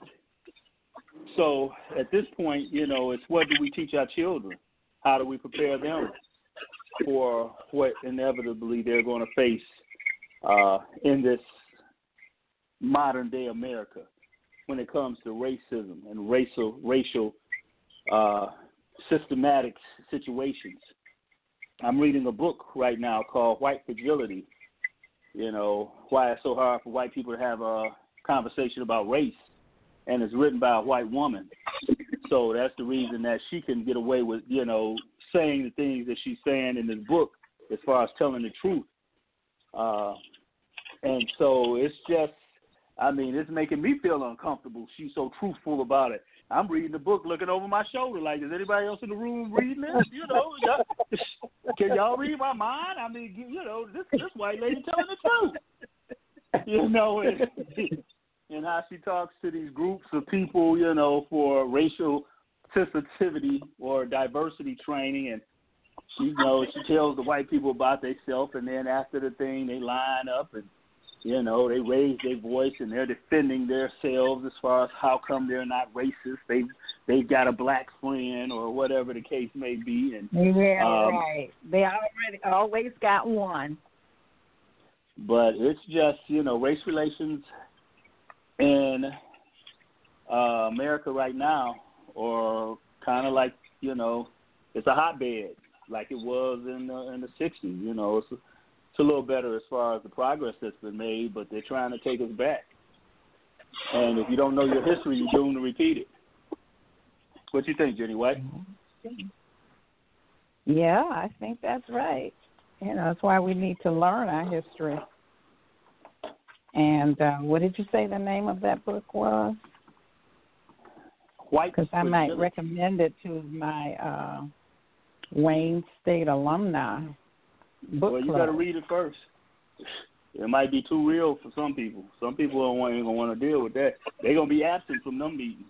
So at this point, you know, it's what do we teach our children? How do we prepare them for what inevitably they're going to face uh, in this modern day America when it comes to racism and racial racial uh, systematic situations? I'm reading a book right now called White Fragility. You know, why it's so hard for white people to have a conversation about race. And it's written by a white woman. So that's the reason that she can get away with, you know, saying the things that she's saying in this book as far as telling the truth. Uh, and so it's just, I mean, it's making me feel uncomfortable. She's so truthful about it. I'm reading the book looking over my shoulder like, is anybody else in the room reading this? You know, y'all, can y'all read my mind? I mean, you know, this, this white lady telling the truth. You know, and, and how she talks to these groups of people, you know, for racial sensitivity or diversity training. And she, you know, she tells the white people about themselves, and then after the thing, they line up and, you know, they raise their voice and they're defending themselves as far as how come they're not racist. They they've got a black friend or whatever the case may be. And yeah, um, right. They already always got one. But it's just, you know, race relations in uh, America right now, or kind of like, you know, it's a hotbed like it was in the, in the sixties. You know, it's a, it's a little better as far as the progress that's been made, but they're trying to take us back. And if you don't know your history, you're doomed to repeat it. What you think, Jenny White? Yeah, I think that's right. You know, that's why we need to learn our history. And uh, what did you say the name of that book was? White. Because I might recommend it to my uh, Wayne State Alumni Book Well, you Club. got to read it first. It might be too real for some people. Some people don't want, ain't gonna want to deal with that. They're gonna be absent from them meetings.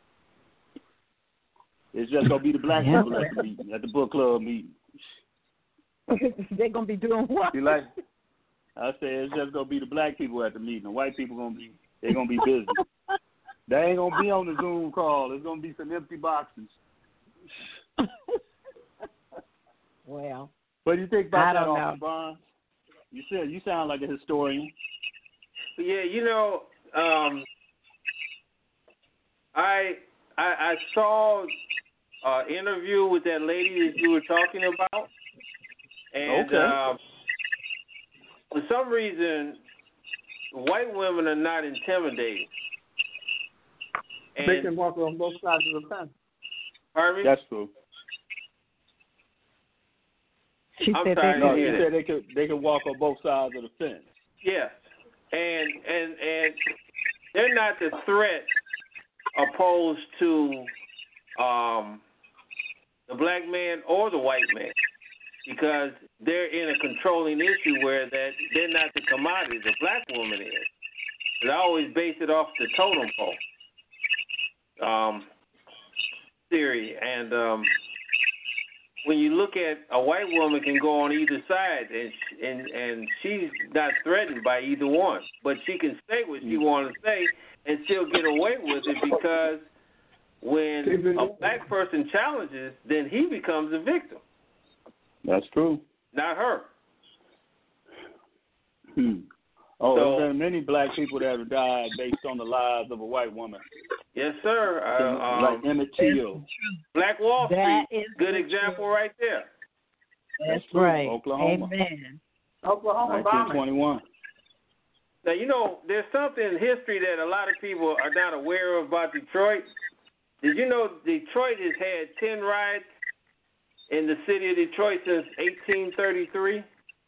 It's just gonna be the black Yeah. people at the meeting, at the book club meeting. They're gonna be doing what? See, like I said, it's just gonna be the black people at the meeting. The white people gonna be they're gonna be busy. They ain't gonna be on the Zoom call. It's gonna be some empty boxes. Well, What do you think about I that, don't Officer Barnes? You said you sound like a historian. Yeah, you know, um, I, I I saw an interview with that lady that you were talking about, and Okay. um, for some reason, white women are not intimidated. And, They can walk on both sides of the fence. pardon me? That's true. she I'm said sorry. they No, Yeah. you said they could they could walk on both sides of the fence. Yes, and and and they're not the threat opposed to um, the black man or the white man, because they're in a controlling issue where that they're not the commodity. The black woman is. They always base it off the totem pole um, theory, and um, when you look at a white woman can go on either side, and and and she's not threatened by either one, but she can say what she wants to say and still get away with it, because when a black person challenges, then he becomes a victim, That's true. not her. Hmm. Oh, So- there's been many black people that have died based on the lies of a white woman. Yes, sir. Uh, like um, Emmett Till. Black Wall That Street, is good the example right there. That's true. right. Oklahoma. Amen. Oklahoma nineteen bombing. twenty-one. Now, you know, there's something in history that a lot of people are not aware of about Detroit. Did you know Detroit has had ten riots in the city of Detroit since eighteen thirty-three?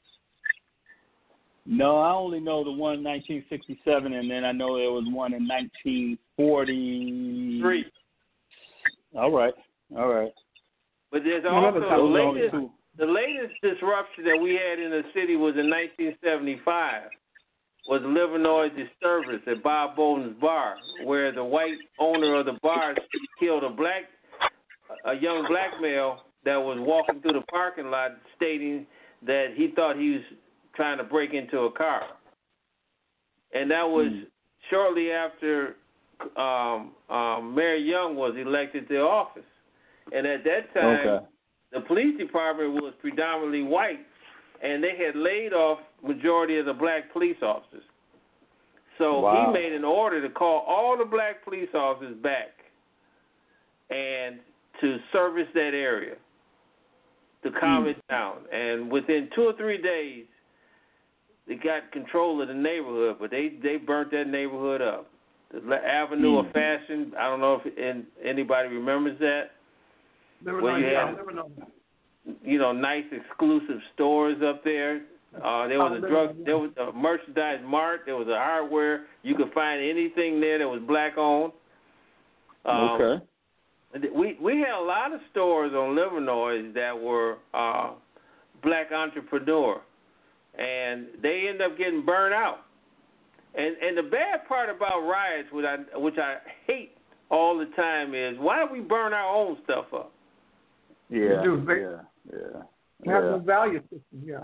No, I only know the one in nineteen sixty-seven, and then I know there was one in nineteen forty. Three. All right, all right. But there's Yeah, also that's the Those are only latest, two. the latest disruption that we had in the city was in nineteen seventy-five. Was Livernois disturbance at Bob Bolden's bar, where the white owner of the bar killed a black, a young black male that was walking through the parking lot, stating that he thought he was trying to break into a car, and that was Hmm. shortly after um, um, Mayor Young was elected to office, and at that time, Okay. the police department was predominantly white, and they had laid off majority of the black police officers. So Wow. he made an order to call all the black police officers back and to service that area, to calm Hmm. it down. And within two or three days, they got control of the neighborhood, but they, they burnt that neighborhood up. The La- Avenue Hmm. of Fashion, I don't know if in, anybody remembers that. Never Well, know. you Yeah, had- never know. You know, nice exclusive stores up there. Uh, there was a drug, there was a merchandise mart, there was a hardware. You could find anything there that was black owned. Um, Okay. We we had a lot of stores on Livernois that were uh, black entrepreneur, and they end up getting burned out. And and the bad part about riots, which I which I hate all the time, is why do we burn our own stuff up? Yeah. do. They- Yeah. Yeah. We have yeah. no value system. Yeah.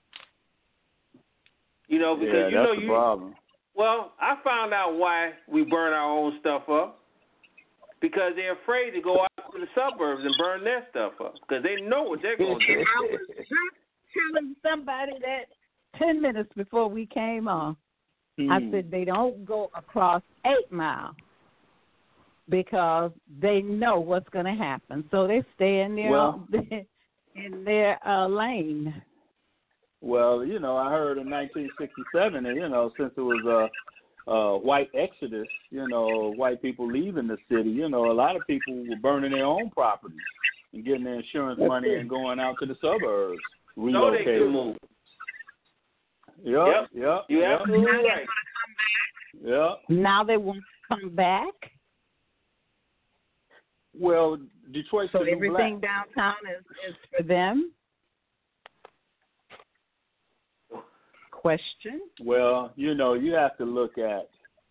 You know, because yeah, you that's know the you. problem. Well, I found out why we burn our own stuff up. Because they're afraid to go out to the suburbs and burn their stuff up. Because they know what they're going to do. I was just telling somebody that ten minutes before we came on. I Hmm. said they don't go across eight mile because they know what's going to happen. So they stay in their Well- in their uh, lane. Well, you know, I heard in nineteen sixty-seven, and you know, since it was a uh, white exodus, you know, white people leaving the city, you know, a lot of people were burning their own properties and getting their insurance That's money true. and going out to the suburbs, So they can relocating. move. Yep, Yep. yep, You're yep, absolutely right. yep. Now they won't come back. Well, Detroit's So the new everything black. downtown is, is for them? Question? Well, you know, you have to look at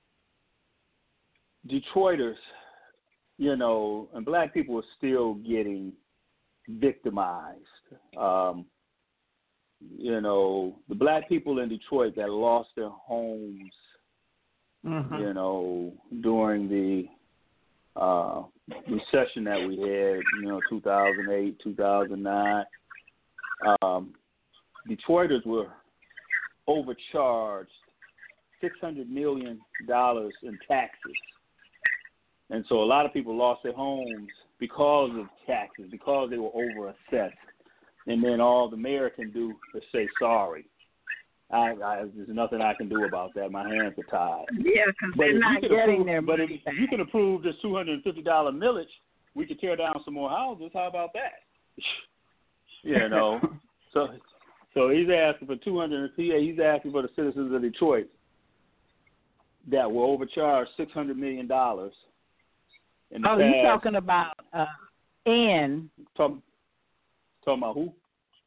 Detroiters, you know, and black people are still getting victimized. Um, you know, the black people in Detroit that lost their homes, Mm-hmm. you know, during the uh, recession that we had, you know, two thousand eight, two thousand nine, um, Detroiters were overcharged six hundred million dollars in taxes. And so a lot of people lost their homes because of taxes, because they were over-assessed. And then all the mayor can do is say sorry. I, I, there's nothing I can do about that. My hands are tied. Yeah, because But they're if not you could getting approve, their but if money back. you can approve this two hundred fifty dollars millage, we could tear down some more houses. How about that? You know, so so he's asking for two hundred. He's asking for the citizens of Detroit that were overcharged six hundred million dollars. In the Oh, past. you're talking about uh, Ian. Talking, talking about who?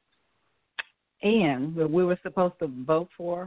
Ian, that we were supposed to vote for.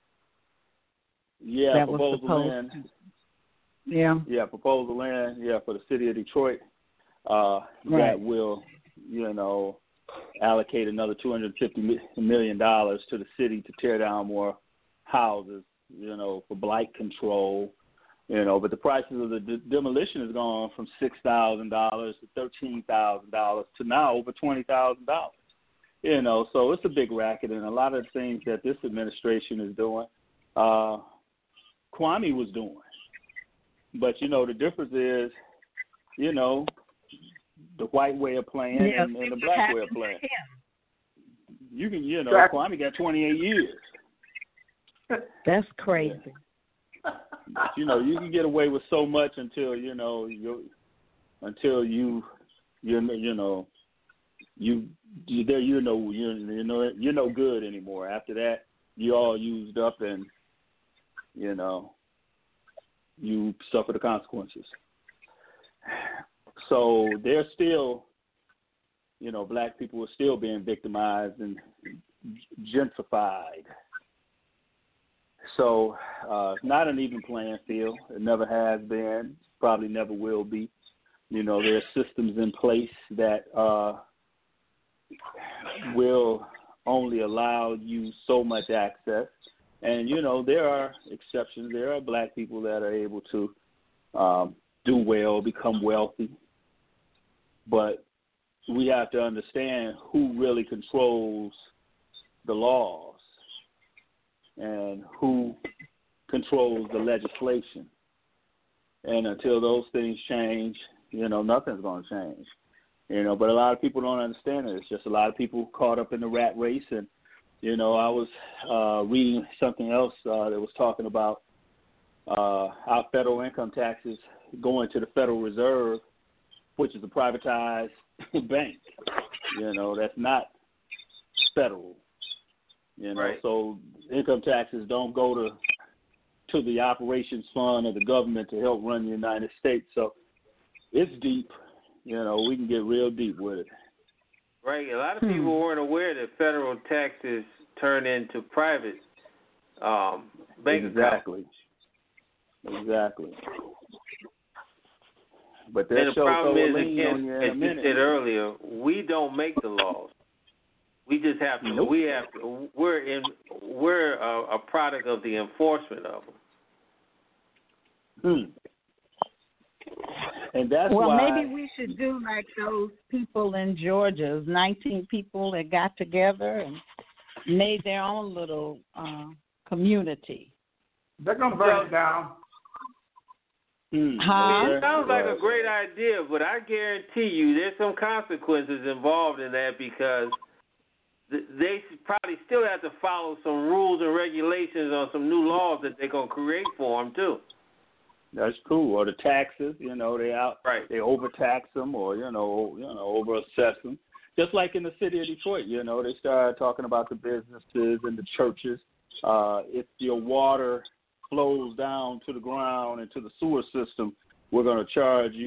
Yeah, that was proposal supposed in. to. Yeah. Yeah, proposal in. Yeah, for the city of Detroit, uh, Right. that will, you know, allocate another two hundred fifty million dollars to the city to tear down more houses, you know, for blight control, you know. But the prices of the de- demolition has gone from six thousand dollars to thirteen thousand dollars to now over twenty thousand dollars. You know, so it's a big racket, and a lot of the things that this administration is doing, uh, Kwame was doing. But, you know, the difference is, you know, the white way of playing Yeah, and, and the black way of playing. You can, you know, Exactly. Kwame got twenty-eight years. That's crazy. But, you know, you can get away with so much until, you know, you until you, you you know, you you there you know you you know you're no good anymore. After that, you all used up, and you know, you suffer the consequences. So they're still, you know, black people are still being victimized and gentrified. So uh, it's not an even playing field. It never has been, probably never will be. You know, there are systems in place that uh, will only allow you so much access. And, you know, there are exceptions. There are black people that are able to um, do well, become wealthy. But we have to understand who really controls the laws and who controls the legislation. And until those things change, you know, nothing's going to change. You know, but a lot of people don't understand it. It's just a lot of people caught up in the rat race. And, you know, I was uh, reading something else uh, that was talking about uh, our federal income taxes going to the Federal Reserve, which is a privatized bank. You know, that's not federal. You know, Right. so income taxes don't go to to the operations fund of the government to help run the United States. So it's deep. You know, we can get real deep with it. Right. A lot of people weren't aware that federal taxes turn into private um, bank Exactly. accounts. Exactly. But And that the show problem throw a is, lien again, on you in as a you minute. said earlier, we don't make the laws. We just have to. Nope. We have to. We're in. We're a, a product of the enforcement of them. Hmm. And that's Well, why. maybe we should do like those people in Georgia, nineteen people that got together and made their own little uh, community. They're going to burn it down. Hmm. Huh? Okay. It sounds like Right. a great idea, but I guarantee you there's some consequences involved in that because th- they probably still have to follow some rules and regulations on some new laws that they're going to create for them, too. That's cool. Or the taxes, you know, they out, Right. they overtax them, or you know, you know, overassess them. Just like in the city of Detroit, you know, they started talking about the businesses and the churches. Uh, if your water flows down to the ground and to the sewer system, we're going to charge you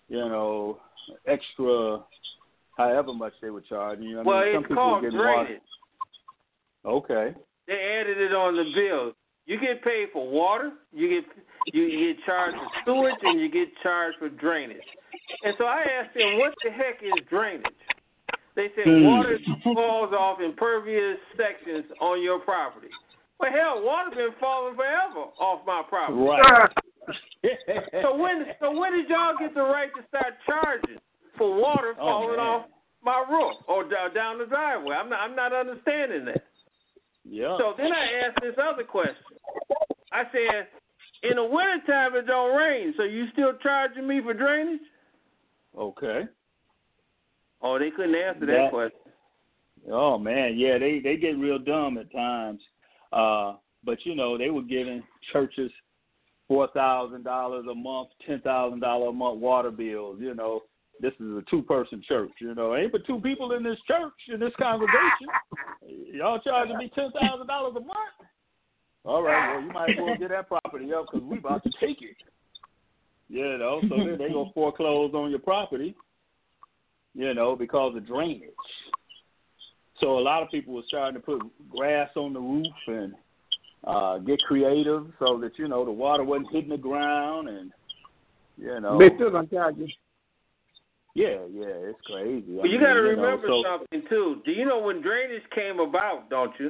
you know, extra, however much they were charging you. I well, mean, some it's people called were getting drainage. Water. Okay. They added it on the bill. You get paid for water, you get you, you get charged for sewage, and you get charged for drainage. And so I asked them, what the heck is drainage? They said Hmm. water falls off impervious sections on your property. Well, hell, water's been falling forever off my property. Right. so when so when did y'all get the right to start charging for water Oh, falling man. off my roof or d- down the driveway? I'm not I'm not understanding that. Yeah. So then I asked this other question. I said, in the wintertime it don't rain, so you still charging me for drainage? Okay. Oh, they couldn't answer that, That- question. Oh man, yeah, they they get real dumb at times. Uh, but you know, they were giving churches four thousand dollars a month, ten thousand dollars a month water bills. You know, this is a two-person church. You know, ain't but two people in this church, in this congregation. Y'all charging me ten thousand dollars a month? All right, well, you might as well get that property up because we about to take it. You know, so then they gonna foreclose on your property. You know, because of drainage. So a lot of people were starting to put grass on the roof and uh, get creative so that, you know, the water wasn't hitting the ground and, you know. They still gonna charge you. Yeah, yeah, it's crazy. Well, you got to you know, remember so, something, too. Do you know when drainage came about, don't you?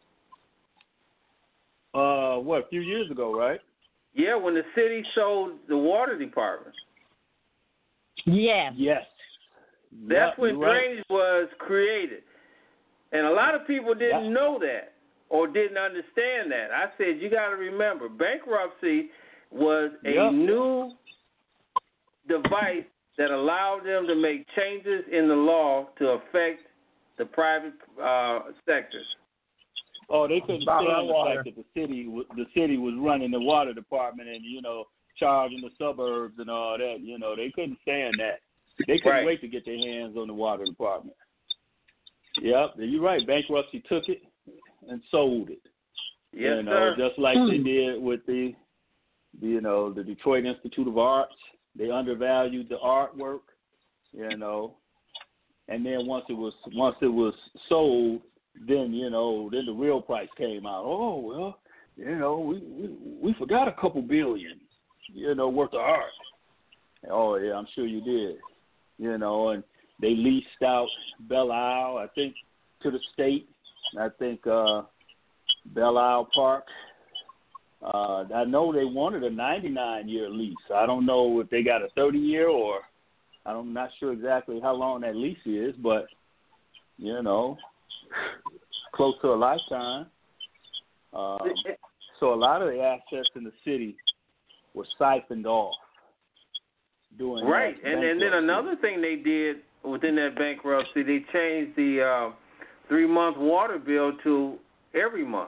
Uh, what, a few years ago, right? Yeah, when the city sold the water department. Yes. Yes. That's Yep, when you're right. drainage was created. And a lot of people didn't Yep. know that or didn't understand that. I said, you got to remember, bankruptcy was a Yep. new device that allowed them to make changes in the law to affect the private uh, sectors. Oh, they couldn't About stand the water. fact that the city, w- the city was running the water department and, you know, charging the suburbs and all that. You know, they couldn't stand that. They couldn't Right. wait to get their hands on the water department. Yep, you're right. Bankruptcy took it and sold it. Yes, you know, sir. just like they did with the, the, you know, the Detroit Institute of Arts. They undervalued the artwork, you know, and then once it was once it was sold, then you know, then the real price came out. Oh well, you know, we we, we forgot a couple billion, you know, worth of art. Oh yeah, I'm sure you did. You know, and they leased out Belle Isle, I think, to the state. I think uh, Belle Isle Park. Uh, I know they wanted a ninety-nine year lease. I don't know if they got a thirty year or I'm not sure exactly how long that lease is, but you know, close to a lifetime. Uh, so a lot of the assets in the city were siphoned off. Doing Right, and, and then another thing they did within that bankruptcy, they changed the uh, three-month water bill to every month.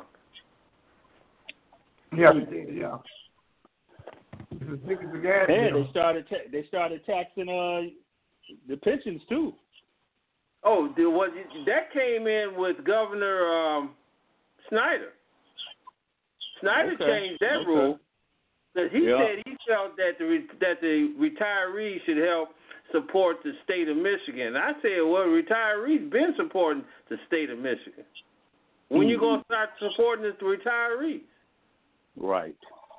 Yeah, they did, yeah. It's as big as the gas And bill. they started ta- they started taxing uh the pensions too. Oh, there was, that came in with Governor um, Snyder. Snyder Okay, changed that okay. rule because he Yeah. said he felt that the re- that the retirees should help support the state of Michigan. And I said, well, retirees been supporting the state of Michigan. When you gonna start supporting the retirees? Right.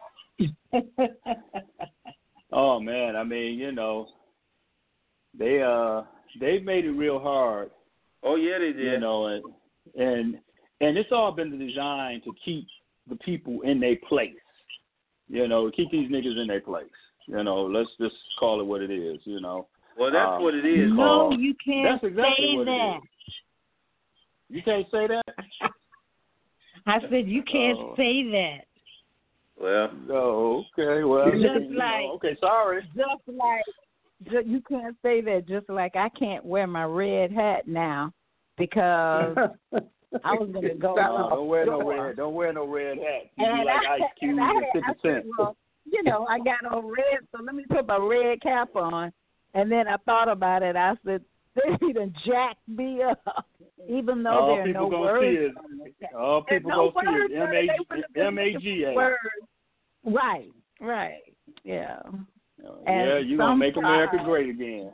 Oh man, I mean, you know, they uh they made it real hard. Oh yeah, they did. You know, and and and it's all been designed to keep the people in their place. You know, keep these niggas in their place. You know, let's just call it what it is. You know. Well, that's Um, what it is. No, Uh, you can't that's exactly say what it that. is. You can't say that. I said you can't Oh. say that. Well, No, okay, well, Just you know, like- okay, sorry. Just like ju- you can't say that. Just like I can't wear my red hat now because I was going to go. No, don't wear no Sure. red. Don't wear no red hat. You And be like I, Ice Cube and I, and I Fifty said, Cent. well, you know, I got on red, so let me put my red cap on. And then I thought about it. I said, they done jacked me up, even though All there are people no gonna words. see is on the cap. all There's people no gonna see words is on it. They would've been M A G A. words. Right, right, yeah. And yeah, you're going to make America great again.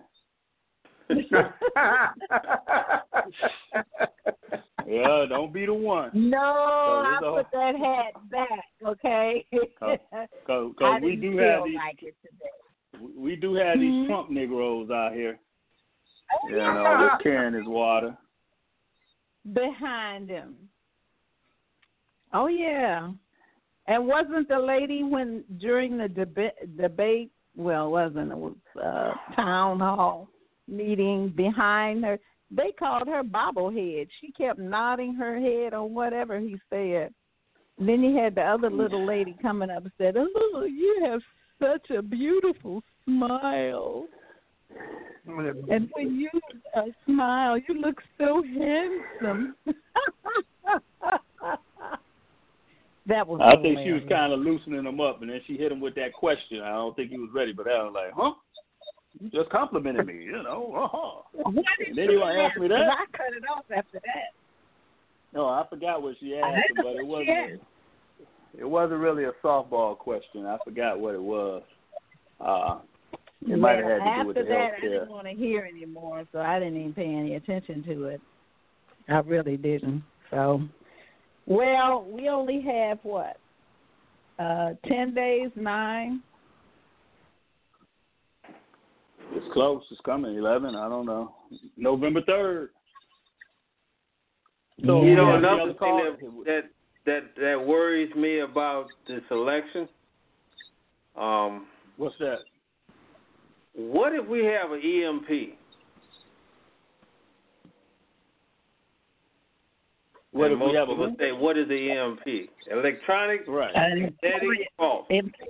Yeah, don't be the one. No, I whole... put that hat back, okay? Because we do feel have these, like it today. we do have mm-hmm. these Trump Negroes out here. Oh, you yeah. know, just carrying his water. Behind him. Oh, yeah. And wasn't the lady when during the deba- debate, well, it wasn't, it was uh, town hall meeting behind her, they called her bobblehead. She kept nodding her head on whatever he said. And then you had the other little lady coming up and said, oh, you have such a beautiful smile. And when you uh, smile, you look so handsome. That was I hilarious. think she was kind of loosening him up, and then she hit him with that question. I don't think he was ready, but I was like, huh? You just complimented me, you know. Uh-huh. What did and then you want to ask me that? I cut it off after that. No, I forgot what she asked, him, but it wasn't. It wasn't really a softball question. I forgot what it was. Uh, it well, might have had to do with the after that, healthcare. I didn't want to hear anymore, so I didn't even pay any attention to it. I really didn't. So, well, we only have what? Uh, ten days, nine. It's close. It's coming. Eleven. I don't know. November third. So you know another thing that, that that that worries me about this election. Um, What's that? What if we have an E M P? What and if most we have a people say, what is the E M P? Electronic right. magnetic pulse.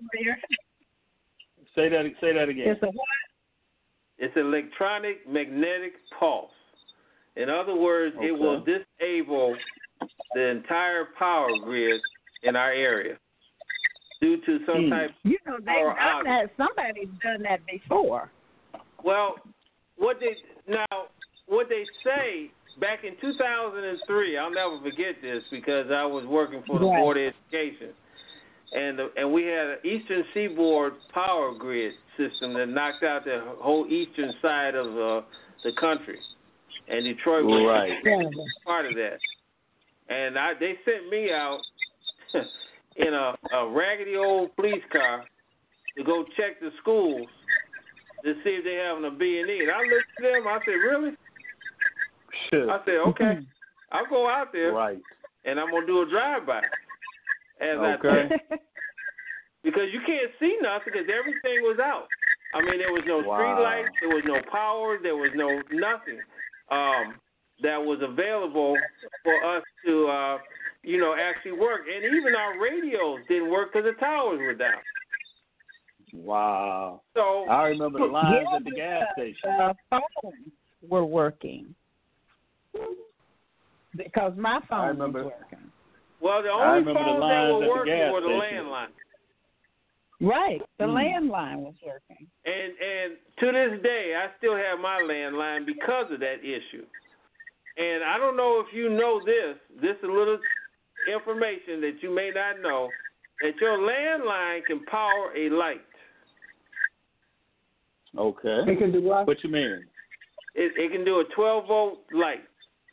Say that. Say that again. It's a what? It's electronic magnetic pulse. In other words, okay. it will disable the entire power grid in our area due to some mm. type you know, they've power done outage. that. Somebody's done that before. Well, what they now what they say back in two thousand three, I'll never forget this because I was working for the right. Board of Education, and the, and we had an Eastern Seaboard power grid system that knocked out the whole eastern side of uh, the country, and Detroit was right. part of that. And I, they sent me out in a, a raggedy old police car to go check the schools to see if they're having a B and E. And I looked at them, I said, really? Sure. I said, okay, I'll go out there, right. and I'm going to do a drive-by. As okay. I because you can't see nothing because everything was out. I mean, there was no wow. street lights, there was no power, there was no nothing um, that was available for us to, uh, you know, actually work. And even our radios didn't work because the towers were down. Wow. So I remember the lines yeah, at the gas station. Uh, phones were working because my phone was working. Well, the only phones the that were working the were the station. landlines. Right, the mm. landline was working. And and to this day, I still have my landline because of that issue. And I don't know if you know this. This is a little information that you may not know, that your landline can power a light. Okay. It can do what? What you mean? It, it can do a twelve volt light.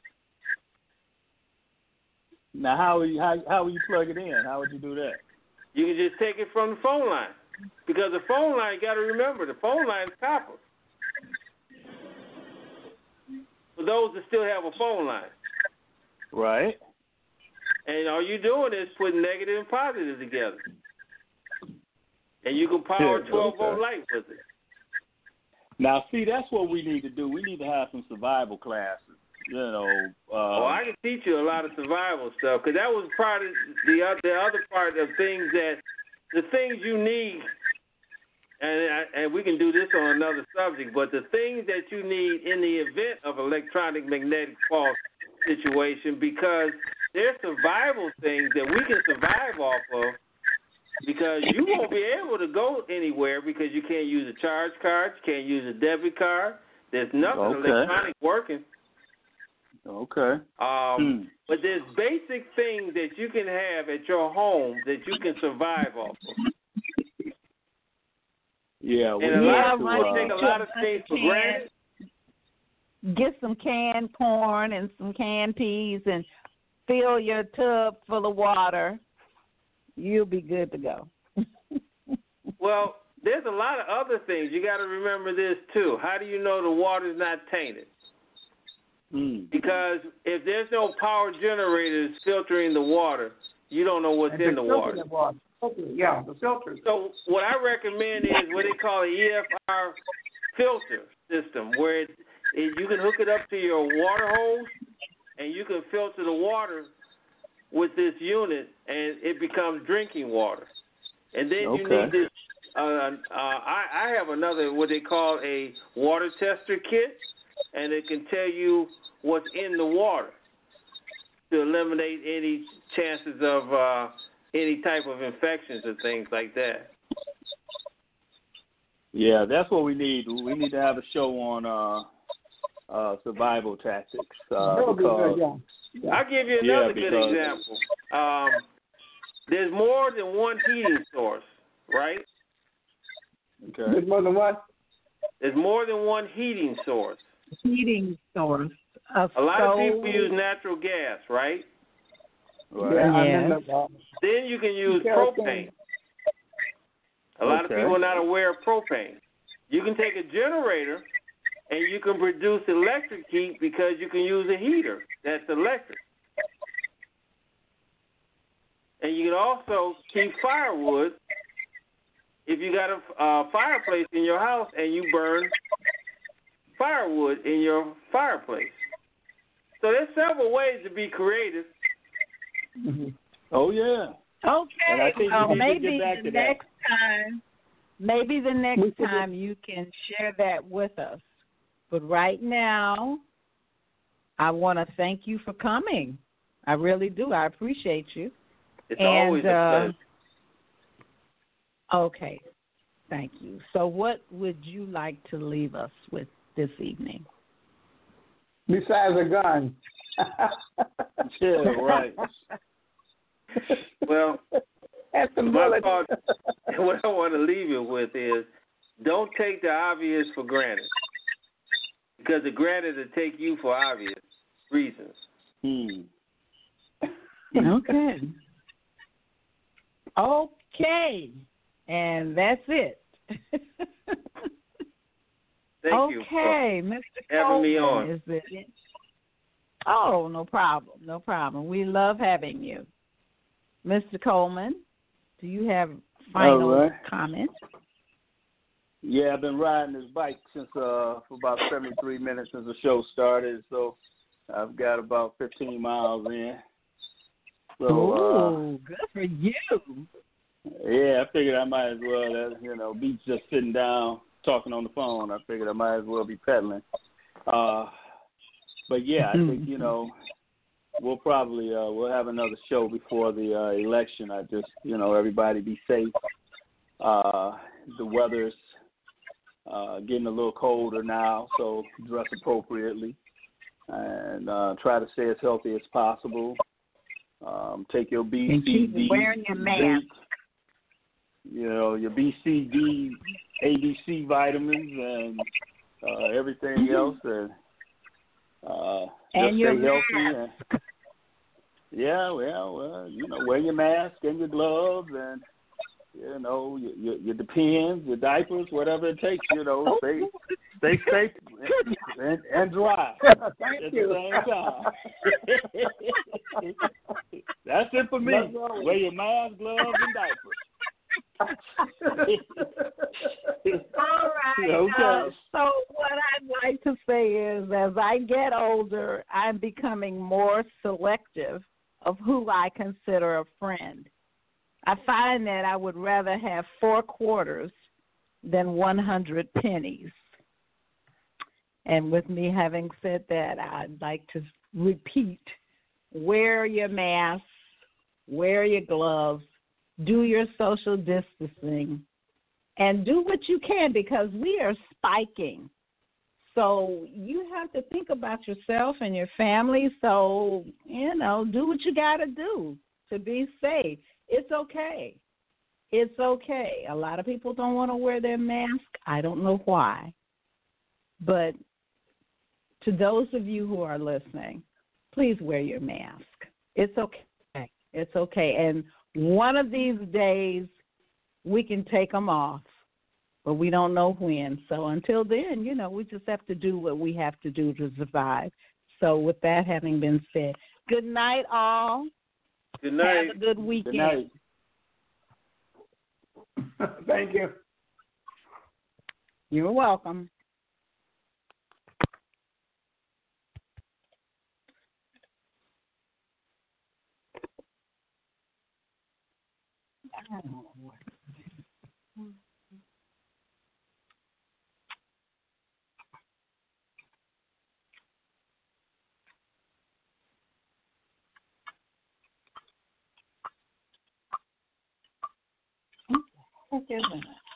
Now, how will you how how will you plug it in? How would you do that? You can just take it from the phone line, because the phone line, you got to remember, the phone line is copper. For those that still have a phone line. Right. And all you're doing is putting negative and positive together. And you can power a twelve volt light with it. Now, see, that's what we need to do. We need to have some survival classes. You know. Uh, oh, I can teach you a lot of survival stuff, because that was part of the other, the other part of things that, the things you need, and and we can do this on another subject, but the things that you need in the event of electronic magnetic pulse situation, because there's survival things that we can survive off of, because you won't be able to go anywhere because you can't use a charge card, you can't use a debit card. There's nothing okay. electronic working. Okay. Um, hmm. But there's basic things that you can have at your home that you can survive off of. Yeah, we and a yeah, lot of right. people take a lot of things for granted. Get some canned corn and some canned peas and fill your tub full of water. You'll be good to go. Well, there's a lot of other things. You got to remember this, too. How do you know the water's not tainted? Mm. Because if there's no power generators filtering the water, you don't know what's And in the water. water. Yeah, the filters. So what I recommend is what they call an E F R filter system, where it, it, you can hook it up to your water hose, and you can filter the water with this unit, and it becomes drinking water. And then Okay. you need this. Uh, uh, I, I have another what they call a water tester kit, and it can tell you what's in the water to eliminate any chances of uh, any type of infections or things like that. Yeah, that's what we need. We need to have a show on uh, uh, survival tactics. Uh, That'll be because, good, yeah. Yeah. I'll give you Yeah, another good because- example. Um, there's more than one heating source, right? Okay. There's more than what? There's more than one heating source. Heating source. A, A lot stove. of people use natural gas, right? Right. Yeah, I Yes. remember. Uh, Then you can use Kerosene. propane. A lot of Okay. people are not aware of propane. You can take a generator and you can produce electric heat because you can use a heater that's electric. And you can also keep firewood if you got a uh, fireplace in your house and you burn firewood in your fireplace. So there's several ways to be creative. mm-hmm. Oh, yeah. And I Okay, think well, we need to maybe get back the to that. next time, maybe the We next could- time you can share that with us. But right now, I want to thank you for coming. I really do. I appreciate you. It's and, always a uh, pleasure. Okay, thank you. So what would you like to leave us with this evening? Besides a gun. Yeah, right. Well, That's some my bullets. thought, what I want to leave you with is don't take the obvious for granted. Because the granted will take you for obvious reasons. Hmm. Okay. Okay. And that's it. Thank you okay, for Mister having me Coleman, on. Is it? Oh, no problem. No problem. We love having you. Mister Coleman, do you have final All right. comments? Yeah, I've been riding this bike since uh for about seventy-three minutes since the show started, so I've got about fifteen miles in. So Oh, good for you. uh, yeah, I figured I might as well, uh, you know, be just sitting down talking on the phone. I figured I might as well be pedaling. Uh, but yeah, I think you know we'll probably uh, we'll have another show before the uh, election. I just you know everybody be safe. Uh, the weather's Uh, getting a little colder now, so dress appropriately and uh, try to stay as healthy as possible. Um, take your B, And C, keep D, wearing your mask. zinc, you know, your B, C, D, A, B, C vitamins and uh, everything else, and uh, And just your stay healthy. mask. And, yeah, well, well, you know, wear your mask and your gloves and. You know, your, your, your depends, your diapers, whatever it takes, you know, stay, stay safe and, and dry Thank at you. the same time. That's it for me. Wear your mask, gloves, and diapers. All right. Okay. Uh, so what I'd like to say is as I get older, I'm becoming more selective of who I consider a friend. I find that I would rather have four quarters than one hundred pennies. And with me having said that, I'd like to repeat, wear your mask, wear your gloves, do your social distancing, and do what you can because we are spiking. So you have to think about yourself and your family. So, you know, do what you got to do to be safe. It's okay. It's okay. A lot of people don't want to wear their mask. I don't know why. But to those of you who are listening, please wear your mask. It's okay. It's okay. And one of these days, we can take them off, but we don't know when. So until then, you know, we just have to do what we have to do to survive. So with that having been said, good night, all. Good night. Have a good weekend. Good night. Thank you. You're welcome. I don't know what. What the heck is that?